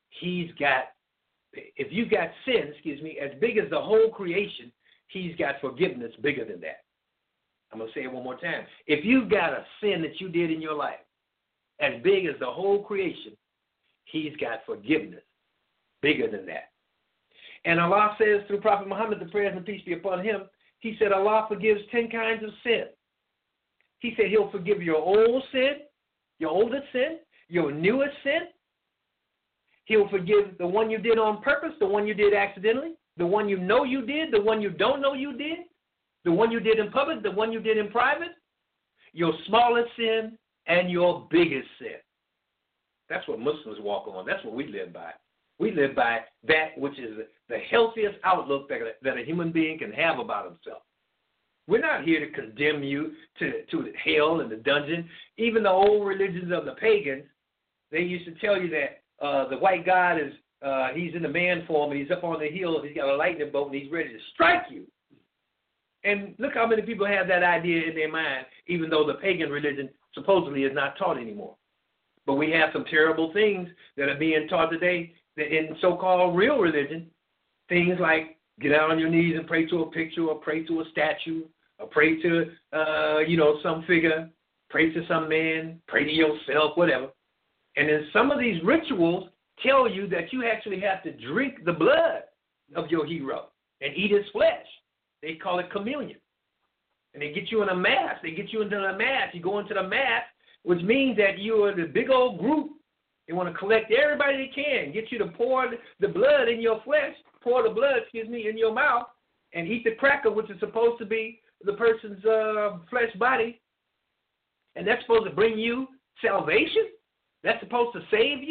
if you got sin, as big as the whole creation, He's got forgiveness bigger than that. I'm going to say it one more time. If you've got a sin that you did in your life as big as the whole creation, He's got forgiveness bigger than that. And Allah says through Prophet Muhammad, the prayers and peace be upon him, He said Allah forgives 10 kinds of sin. He said He'll forgive your old sin, your oldest sin, your newest sin. He'll forgive the one you did on purpose, the one you did accidentally, the one you know you did, the one you don't know you did, the one you did in public, the one you did in private, your smallest sin, and your biggest sin. That's what Muslims walk on. That's what we live by. We live by that which is the healthiest outlook that a human being can have about himself. We're not here to condemn you to hell and the dungeon. Even the old religions of the pagans, they used to tell you that the white God is, he's in the man form, and he's up on the hill, he's got a lightning bolt, and he's ready to strike you. And look how many people have that idea in their mind, even though the pagan religion supposedly is not taught anymore. But we have some terrible things that are being taught today in so-called real religion, things like get out on your knees and pray to a picture or pray to a statue or pray to, some figure, pray to some man, pray to yourself, whatever. And then some of these rituals tell you that you actually have to drink the blood of your hero and eat his flesh. They call it communion. And they get you in a mass. They get you into a mass. You go into the mass, which means that you are the big old group. They want to collect everybody they can, get you to pour the blood in your flesh, pour the blood, in your mouth, and eat the cracker, which is supposed to be the person's flesh body. And that's supposed to bring you salvation? That's supposed to save you?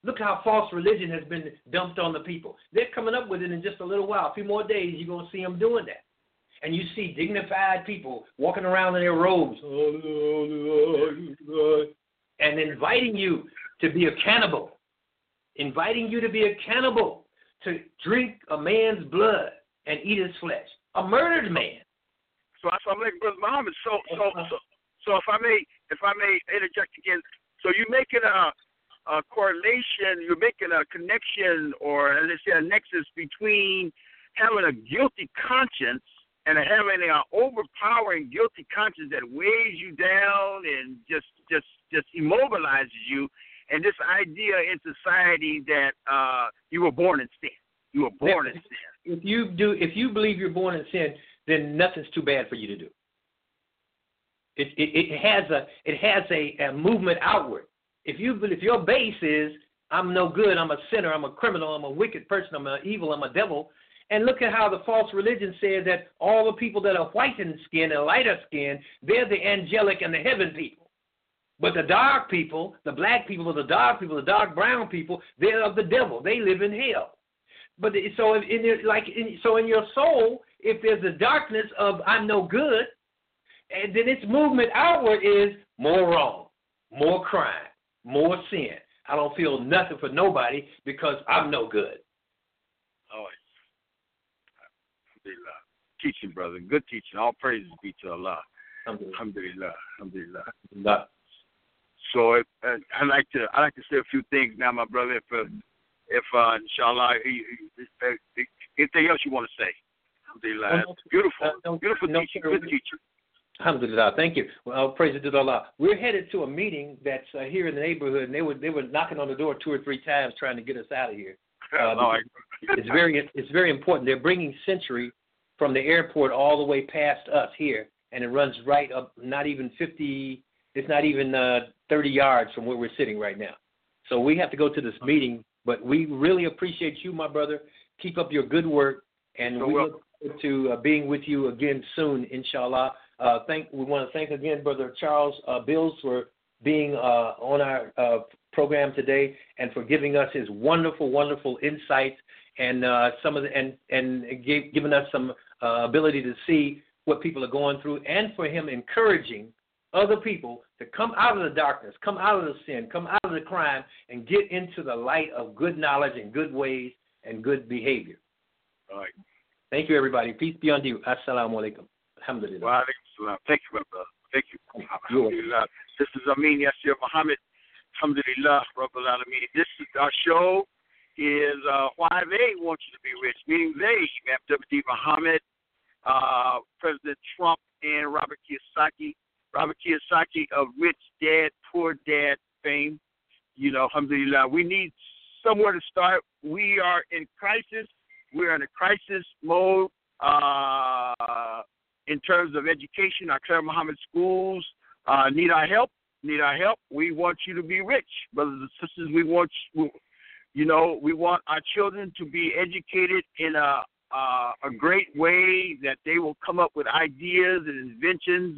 Look how false religion has been dumped on the people. They're coming up with it in just a little while. A few more days, you're going to see them doing that. And you see dignified people walking around in their robes and inviting you to be a cannibal, to drink a man's blood and eat his flesh, a murdered man. So I'm like, Brother Muhammad. So if I may interject again. So you're making a correlation, you're making a connection, or as they say, a nexus between having a guilty conscience and having an overpowering guilty conscience that weighs you down and just immobilizes you, and this idea in society that you were born in sin. You were born in sin. If you believe you're born in sin, then nothing's too bad for you to do. It has a movement outward. If your base is I'm no good, I'm a sinner, I'm a criminal, I'm a wicked person, I'm an evil, I'm a devil. And look at how the false religion says that all the people that are white in skin and lighter skin, they're the angelic and the heaven people. But the dark people, the black people, the dark brown people, they're of the devil. They live in hell. But so in your soul, if there's a darkness of I'm no good, and then its movement outward is more wrong, more crime, more sin. I don't feel nothing for nobody because I'm no good. Oh, alhamdulillah. Teaching, brother. Good teaching. All praises be to Allah. Alhamdulillah. Alhamdulillah. So I like to say a few things now, my brother. If inshallah, anything else you want to say? Alhamdulillah. Beautiful teaching. Good teaching. Alhamdulillah. Thank you. Well, praise to Allah. We're headed to a meeting that's here in the neighborhood, and they were knocking on the door 2 or 3 times trying to get us out of here. It's very important. They're bringing Century from the airport all the way past us here, and it runs right up. Not even 50. It's not even 30 yards from where we're sitting right now. So we have to go to this meeting. But we really appreciate you, my brother. Keep up your good work, and we look forward to being with you again soon, inshallah. We want to thank again Brother Charles Bills for being on our program today and for giving us his wonderful, wonderful insights and giving us some ability to see what people are going through, and for him encouraging other people to come out of the darkness, come out of the sin, come out of the crime, and get into the light of good knowledge and good ways and good behavior. All right. Thank you, everybody. Peace be on you. Assalamu alaikum. Alhamdulillah. Wa alaikum salam. Thank you, my brother. Thank you. Alhamdulillah. This is Amin Yasir Muhammad. Alhamdulillah. Rabbil Alameen. This is our show is Why They Want You to Be Rich, meaning they, Imam W.D. Muhammad, President Trump, and Robert Kiyosaki. Robert Kiyosaki of Rich Dad, Poor Dad fame. You know, alhamdulillah, we need somewhere to start. We are in crisis. We're in a crisis mode in terms of education. Our Claire Muhammad schools need our help. We want you to be rich. Brothers and sisters, we want our children to be educated in a great way that they will come up with ideas and inventions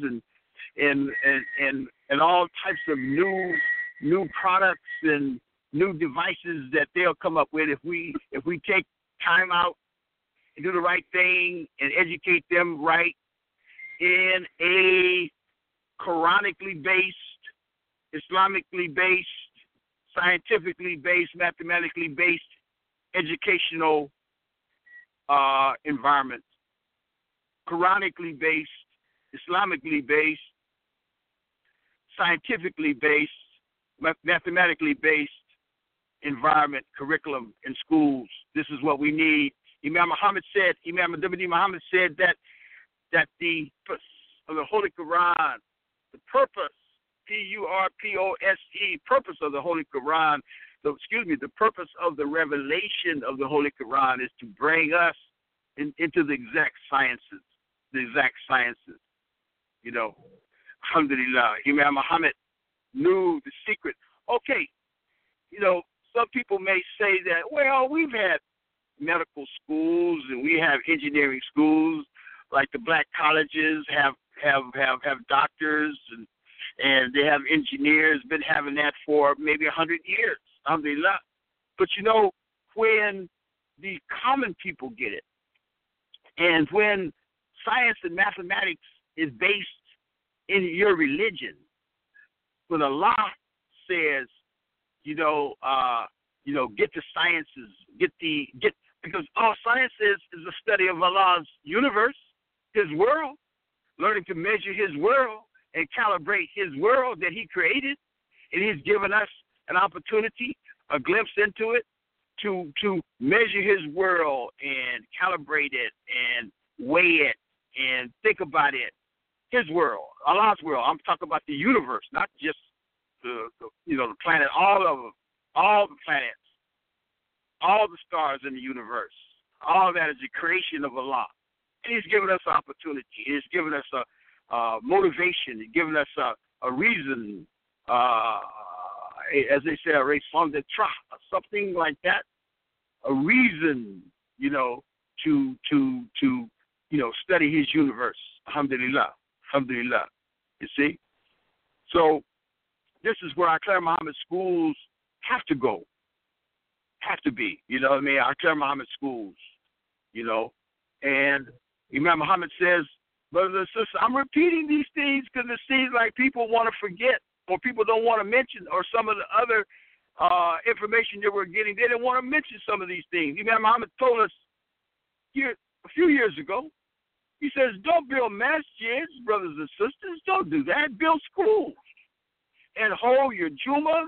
and all types of new products and new devices that they'll come up with if we take time out and do the right thing and educate them right in a Quranically based, Islamically based, scientifically based, mathematically based educational environment. Quranically based, Islamically based, scientifically based, mathematically based environment, curriculum in schools. This is what we need. Imam W.D. Muhammad said that the purpose of the Holy Quran, the purpose, P-U-R-P-O-S-E, purpose of the Holy Quran, the purpose of the revelation of the Holy Quran is to bring us into the exact sciences. You know, alhamdulillah, Imam Muhammad knew the secret. Okay, you know, some people may say that, well, we've had medical schools and we have engineering schools, like the black colleges have doctors and they have engineers, been having that for maybe 100 years. Alhamdulillah. But when the common people get it, and when science and mathematics is based in your religion, when Allah says, get the sciences, because all science is a study of Allah's universe, His world, learning to measure His world and calibrate His world that He created, and He's given us an opportunity, a glimpse into it, to measure His world and calibrate it and weigh it and think about it. His world, Allah's world. I'm talking about the universe, not just the planet, all of them, all the planets, all the stars in the universe. All that is a creation of Allah. And He's given us an opportunity. He's given us a motivation. He's given us a reason, as they say, a raison d'être, something like that, a reason, to study His universe. Alhamdulillah. Alhamdulillah. You see? So this is where our Claire Muhammad schools have to go. Have to be. Our Claire Muhammad schools, And Imam Muhammad says, brothers and sisters, I'm repeating these things because it seems like people want to forget, or people don't want to mention, or some of the other information that we're getting, they didn't want to mention some of these things. Imam Muhammad told us here a few years ago, he says, don't build masjids, brothers and sisters. Don't do that. Build schools and hold your Jummah.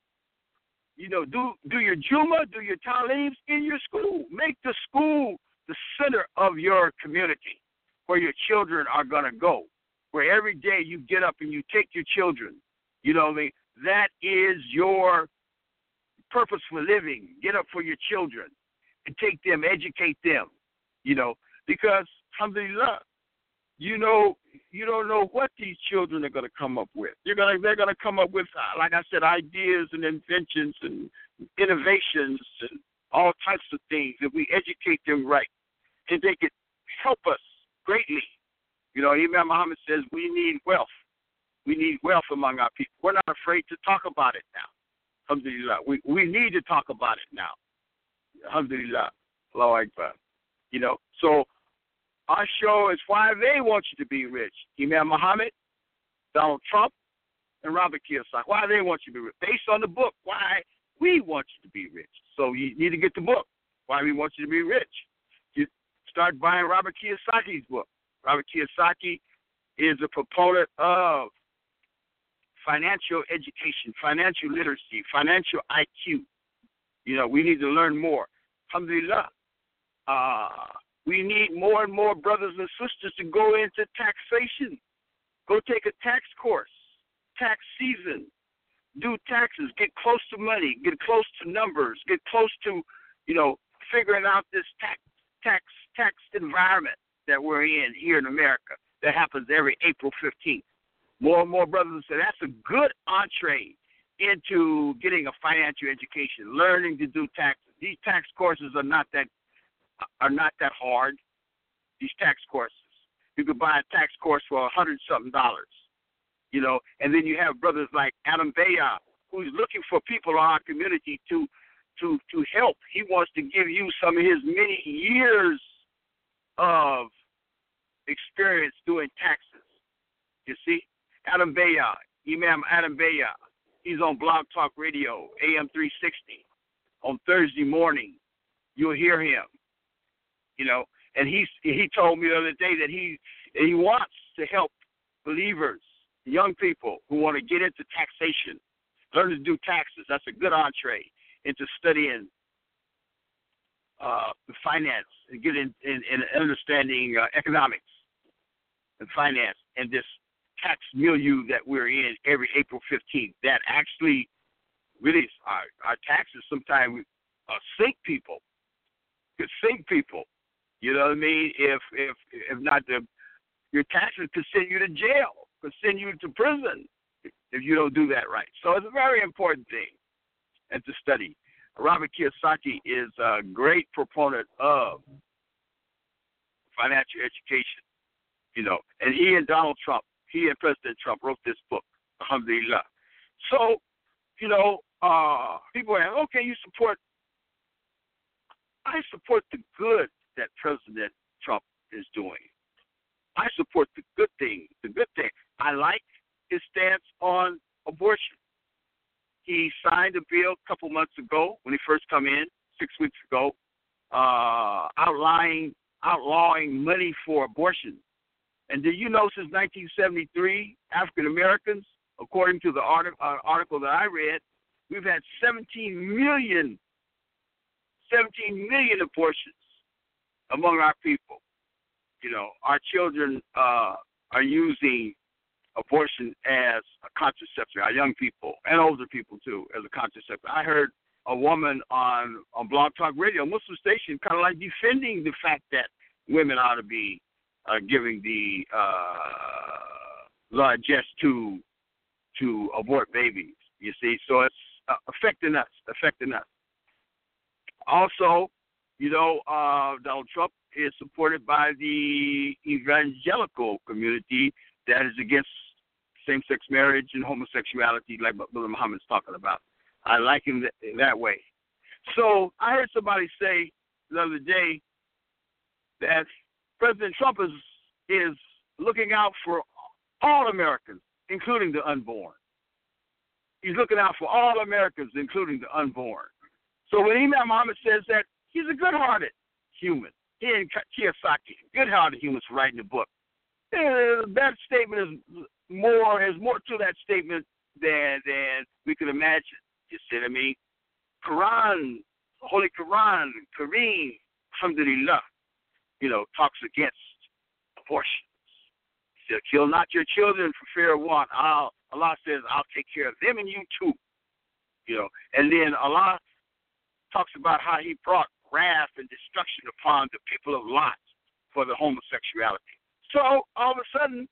Do your Jummah, do your Taleems in your school. Make the school the center of your community where your children are going to go, where every day you get up and you take your children. That is your purpose for living. Get up for your children and take them, educate them, because alhamdulillah, you don't know what these children are going to come up with. They're going to come up with, like I said, ideas and inventions and innovations and all types of things if we educate them right, and they could help us greatly. Imam Muhammad says we need wealth. We need wealth among our people. We're not afraid to talk about it now. Alhamdulillah. We need to talk about it now. Alhamdulillah. Allahu Akbar. So our show is why they want you to be rich. Imam Muhammad, Donald Trump, and Robert Kiyosaki. Why they want you to be rich. Based on the book, why we want you to be rich. So you need to get the book, why we want you to be rich. You start buying Robert Kiyosaki's book. Robert Kiyosaki is a proponent of financial education, financial literacy, financial IQ. We need to learn more. Alhamdulillah. We need more and more brothers and sisters to go into taxation. Go take a tax course, tax season, do taxes, get close to money, get close to numbers, get close to, figuring out this tax environment that we're in here in America that happens every April 15th. More and more brothers and sisters. That's a good entree into getting a financial education, learning to do taxes. These tax courses are not that hard. These tax courses, you could buy a tax course for $100-something, and then you have brothers like Adam Beya, who's looking for people in our community to help. He wants to give you some of his many years of experience doing taxes. You see, Adam Beya, Imam Adam Beya, he's on Blog Talk Radio, AM 360, on Thursday morning. You'll hear him. And he told me the other day that he wants to help believers, young people who want to get into taxation, learn to do taxes. That's a good entree into studying the finance and get in understanding economics and finance and this tax milieu that we're in every April 15th. That actually really our taxes sometimes sink people. Could sink people. You know what I mean? If not, your taxes could send you to jail, could send you to prison if you don't do that right. So it's a very important thing and to study. Robert Kiyosaki is a great proponent of financial education, and he and Donald Trump, he and President Trump wrote this book, Alhamdulillah. So, people are, okay, you support I support the good that President Trump is doing. I support the good thing. I like his stance on abortion. He signed a bill a couple months ago when he first come in, 6 weeks ago, outlawing money for abortion. And did you know since 1973, African Americans, according to the article that I read, we've had 17 million abortions among our people. You know, our children are using abortion as a contraceptive, our young people and older people too, as a contraceptive. I heard a woman on Blog Talk Radio, a Muslim station, kind of like defending the fact that women ought to be giving the largesse to abort babies. You see, so it's affecting us. Also, you know, Donald Trump is supported by the evangelical community that is against same-sex marriage and homosexuality, like Brother Muhammad's talking about. I like him that way. So I heard somebody say the other day that President Trump is looking out for all Americans, including the unborn. He's looking out for all Americans, including the unborn. So when Imam Muhammad says that, he's a good-hearted human. He and Kiyosaki, good-hearted humans for writing the book. That statement has more to that statement than we could imagine. You see what I mean? Quran, Holy Quran, Kareem, alhamdulillah, you know, talks against abortion. He said, kill not your children for fear of want. Allah says, I'll take care of them and you too. You know, and then Allah talks about how he brought wrath and destruction upon the people of Lot for the homosexuality. So all of a sudden,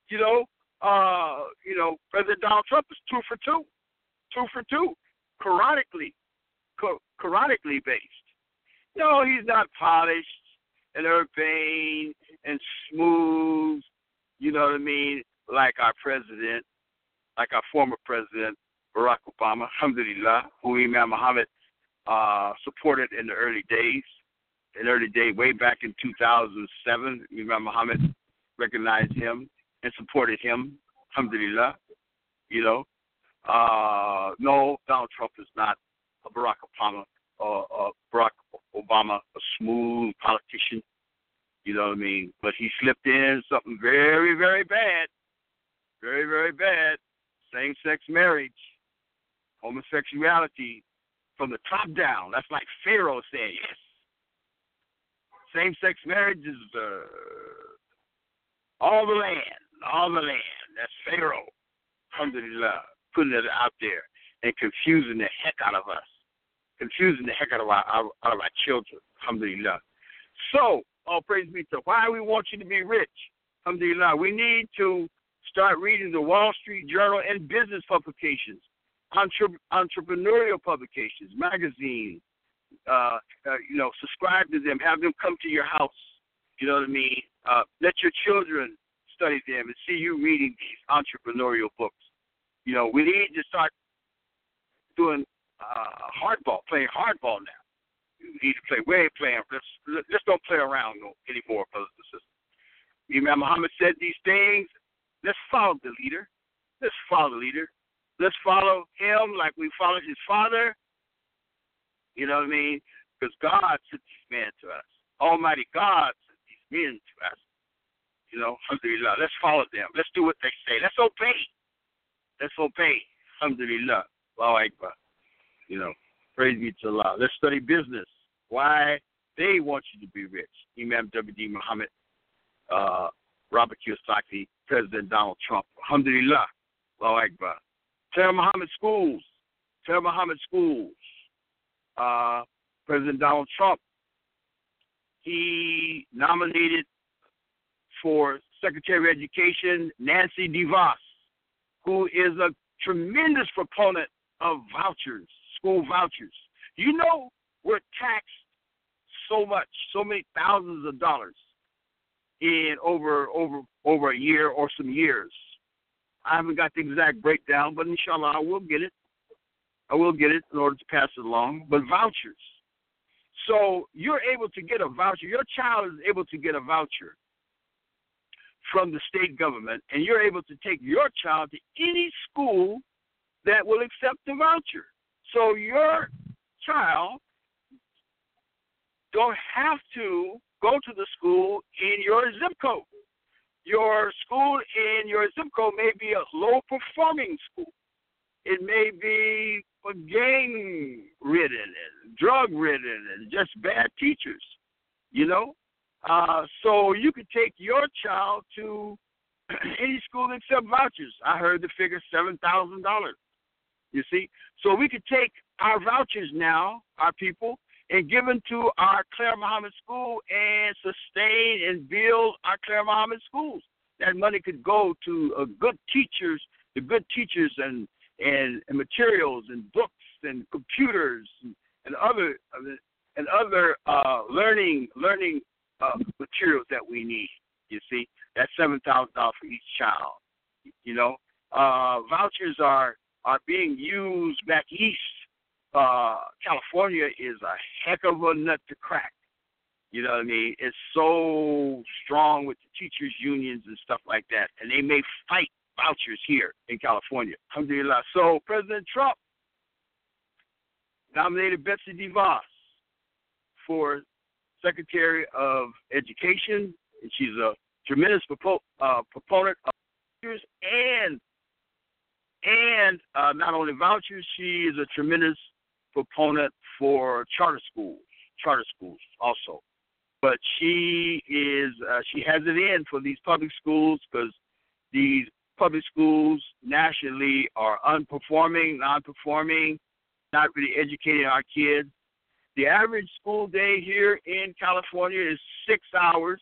President Donald Trump is 2 for 2, Quranically based. No, he's not polished and urbane and smooth, you know what I mean, like our president, like our former president, Barack Obama, alhamdulillah, who Imam Muhammad supported in the early days. Way back in 2007, Imam Muhammad recognized him and supported him, alhamdulillah, you know. No, Donald Trump is not a Barack Obama, a smooth politician, you know what I mean? But he slipped in something very, very bad, very, very bad, same-sex marriage, homosexuality from the top down. That's like Pharaoh saying, yes. Same-sex marriage is all the land. That's Pharaoh, alhamdulillah, putting it out there and confusing the heck out of us, confusing the heck out of our children, alhamdulillah. So, all praise be to why we want you to be rich, alhamdulillah. We need to start reading the Wall Street Journal and business publications, entrepreneurial publications, magazines. Subscribe to them, have them come to your house, you know what I mean? Let your children study them and see you reading these entrepreneurial books. You know, we need to start doing playing hardball now. We need to play. We ain't playing. Let's don't play around anymore, brothers and sisters. Imam Muhammad said these things. Let's follow the leader. Let's follow him like we followed his father. You know what I mean? Because God sent these men to us. Almighty God sent these men to us. You know, alhamdulillah. Let's follow them. Let's do what they say. Let's obey. Alhamdulillah. Allahu Akbar. You know, praise be to Allah. Let's study business. Why they want you to be rich. Imam W.D. Muhammad, Robert Kiyosaki, President Donald Trump. Alhamdulillah. Allahu Akbar. Tell Muhammad schools. President Donald Trump, he nominated for Secretary of Education Nancy DeVos, who is a tremendous proponent of vouchers, school vouchers. You know, we're taxed so many thousands of dollars in over a year or some years. I haven't got the exact breakdown, but inshallah I will get it in order to pass it along. But vouchers. So you're able to get a voucher. Your child is able to get a voucher from the state government, and you're able to take your child to any school that will accept the voucher. So your child don't have to go to the school in your zip code. Your school in your zip code may be a low-performing school. It may be gang-ridden and drug-ridden and just bad teachers, So you could take your child to any school except vouchers. I heard the figure $7,000, you see. So we could take our vouchers now, our people, and give them to our Claire Muhammad School and sustain and build our Claire Muhammad schools. That money could go to good teachers and materials and books and computers and other learning materials that we need. You see, that's $7,000 for each child. Vouchers are being used back east. California is a heck of a nut to crack. You know what I mean? It's so strong with the teachers' unions and stuff like that, and they may fight vouchers here in California. Alhamdulillah. So President Trump nominated Betsy DeVos for Secretary of Education, and she's a tremendous proponent of vouchers and not only vouchers, she is a tremendous proponent for charter schools also. But she has it in for these public schools because these public schools nationally are non-performing, not really educating our kids. The average school day here in California is 6 hours.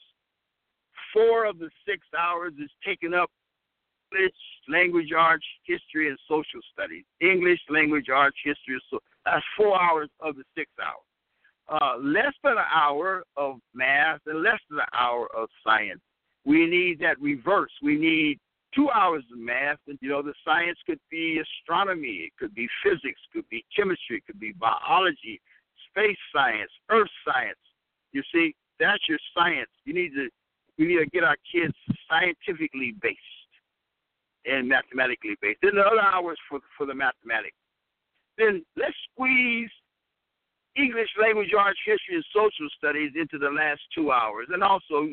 4 of the 6 hours is taken up English, language arts, history, and social studies. English, language arts, history, so that's 4 hours of the 6 hours. Less than an hour of math and less than an hour of science. We need that reverse. We need 2 hours of math, and the science could be astronomy, it could be physics, could be chemistry, it could be biology, space science, earth science. You see, that's your science. We need to get our kids scientifically based and mathematically based. Then the other hours for the mathematics. Then let's squeeze English, language arts, history, and social studies into the last 2 hours. And also,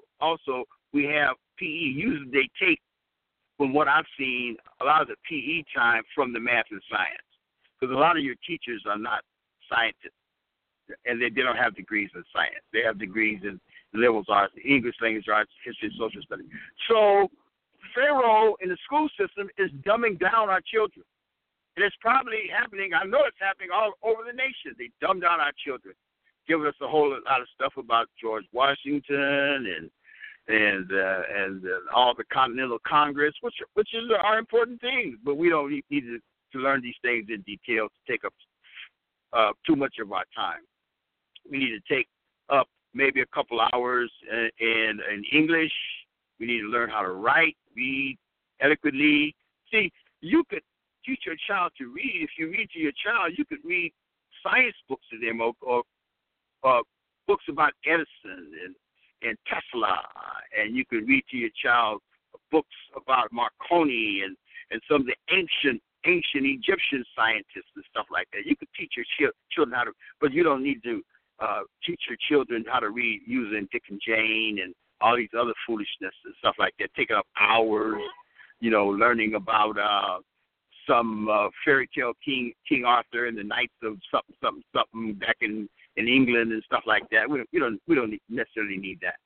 we have PE. Usually they take, from what I've seen, a lot of the PE time from the math and science. Because a lot of your teachers are not scientists, and they don't have degrees in science. They have degrees in liberal arts, English, language arts, history, and social studies. So Pharaoh in the school system is dumbing down our children. And it's probably happening, I know it's happening all over the nation. They dumb down our children, giving us a whole lot of stuff about George Washington and all the Continental Congress, which are important things, but we don't need to learn these things in detail to take up too much of our time. We need to take up maybe a couple hours in English. We need to learn how to write, read adequately. See, you could teach your child to read. If you read to your child, you could read science books to them or books about Edison and Tesla, and you could read to your child books about Marconi and some of the ancient Egyptian scientists and stuff like that. You could teach your children how to, but you don't need to teach your children how to read using Dick and Jane and all these other foolishness and stuff like that, taking up hours, learning about some fairy tale King Arthur and the Knights of something back in England and stuff like that. We don't necessarily need that.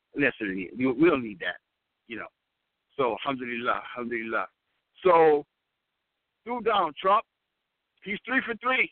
We don't need that, So alhamdulillah. So through Donald Trump, he's 3 for 3.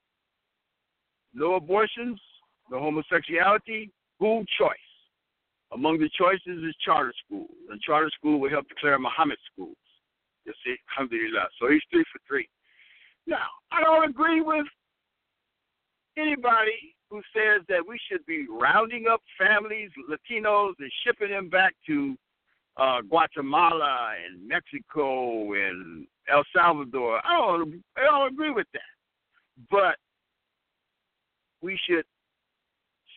No abortions, no homosexuality, school choice. Among the choices is charter school. And charter school will help declare Muhammad schools. You see, alhamdulillah. So he's 3 for 3. Now, I don't agree with anybody who says that we should be rounding up families, Latinos, and shipping them back to Guatemala and Mexico and El Salvador. I don't agree with that. But we should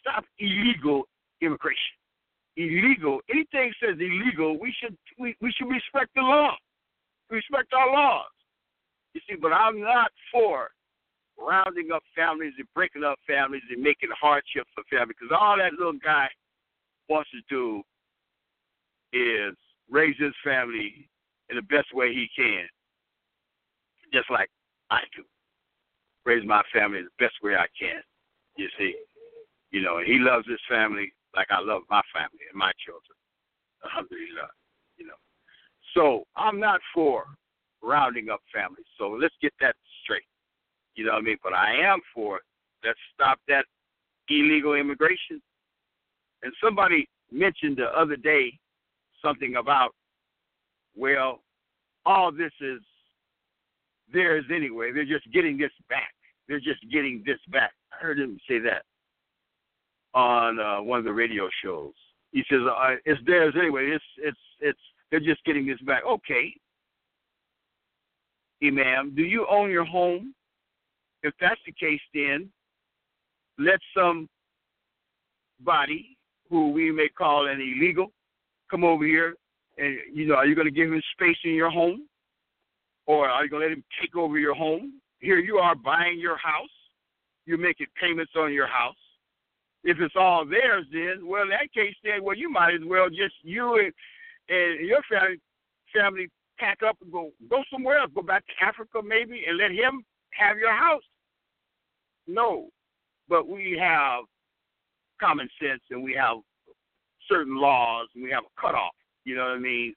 stop illegal immigration. Illegal, anything says illegal, we should respect the law. Respect our laws. You see, but I'm not for rounding up families and breaking up families and making hardship for families, because all that little guy wants to do is raise his family in the best way he can, just like I do. Raise my family the best way I can, you see. You know, and he loves his family like I love my family and my children. Alhamdulillah, you know. So I'm not for rounding up families. So let's get that straight. You know what I mean? But I am for, let's stop that illegal immigration. And somebody mentioned the other day something about, well, all this is theirs anyway. They're just getting this back. They're just getting this back. I heard him say that on one of the radio shows. He says, it's theirs anyway. It's they're just getting this back. Okay, Imam, do you own your home? If that's the case, then let somebody who we may call an illegal come over here, and, you know, are you going to give him space in your home? Or are you going to let him take over your home? Here you are buying your house. You're making payments on your house. If it's all theirs, then, well, in that case, then, well, you might as well just, you and your family pack up and go somewhere else. Go back to Africa maybe and let him have your house. No. But we have common sense and we have certain laws and we have a cutoff. You know what I mean?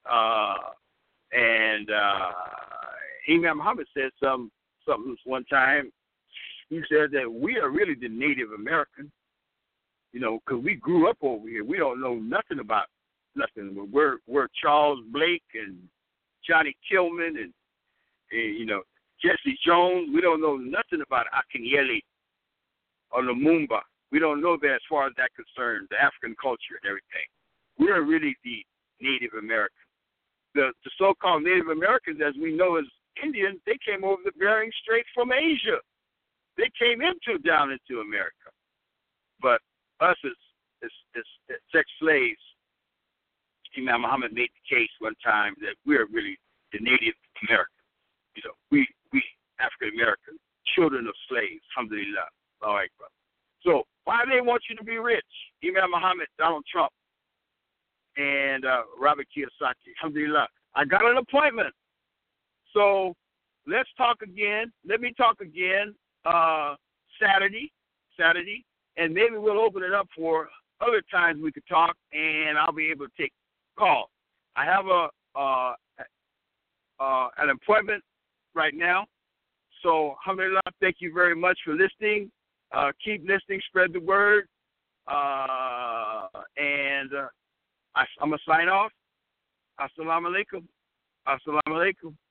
Imam Muhammad said something one time. He said that we are really the Native Americans, you know, because we grew up over here. We don't know nothing about nothing. We're Charles Blake and Johnny Tillman and you know, Jesse Jones. We don't know nothing about Akinyele or Lumumba. We don't know that as far as that concerns, the African culture and everything. We're really the Native Americans. The so-called Native Americans, as we know as Indians, they came over the Bering Strait from Asia. They came down into America. But us as sex slaves, Imam Muhammad made the case one time that we're really the Native Americans. You know, we African Americans, children of slaves, alhamdulillah. All right, brother. So why they want you to be rich? Imam Muhammad, Donald Trump, and Robert Kiyosaki, alhamdulillah. I got an appointment. So let's talk again. Let me talk again Saturday, and maybe we'll open it up for other times we could talk, and I'll be able to take calls. I have an appointment right now. So, alhamdulillah, thank you very much for listening. Keep listening, spread the word, and I'm going to sign off. Assalamu alaikum. Assalamu alaikum.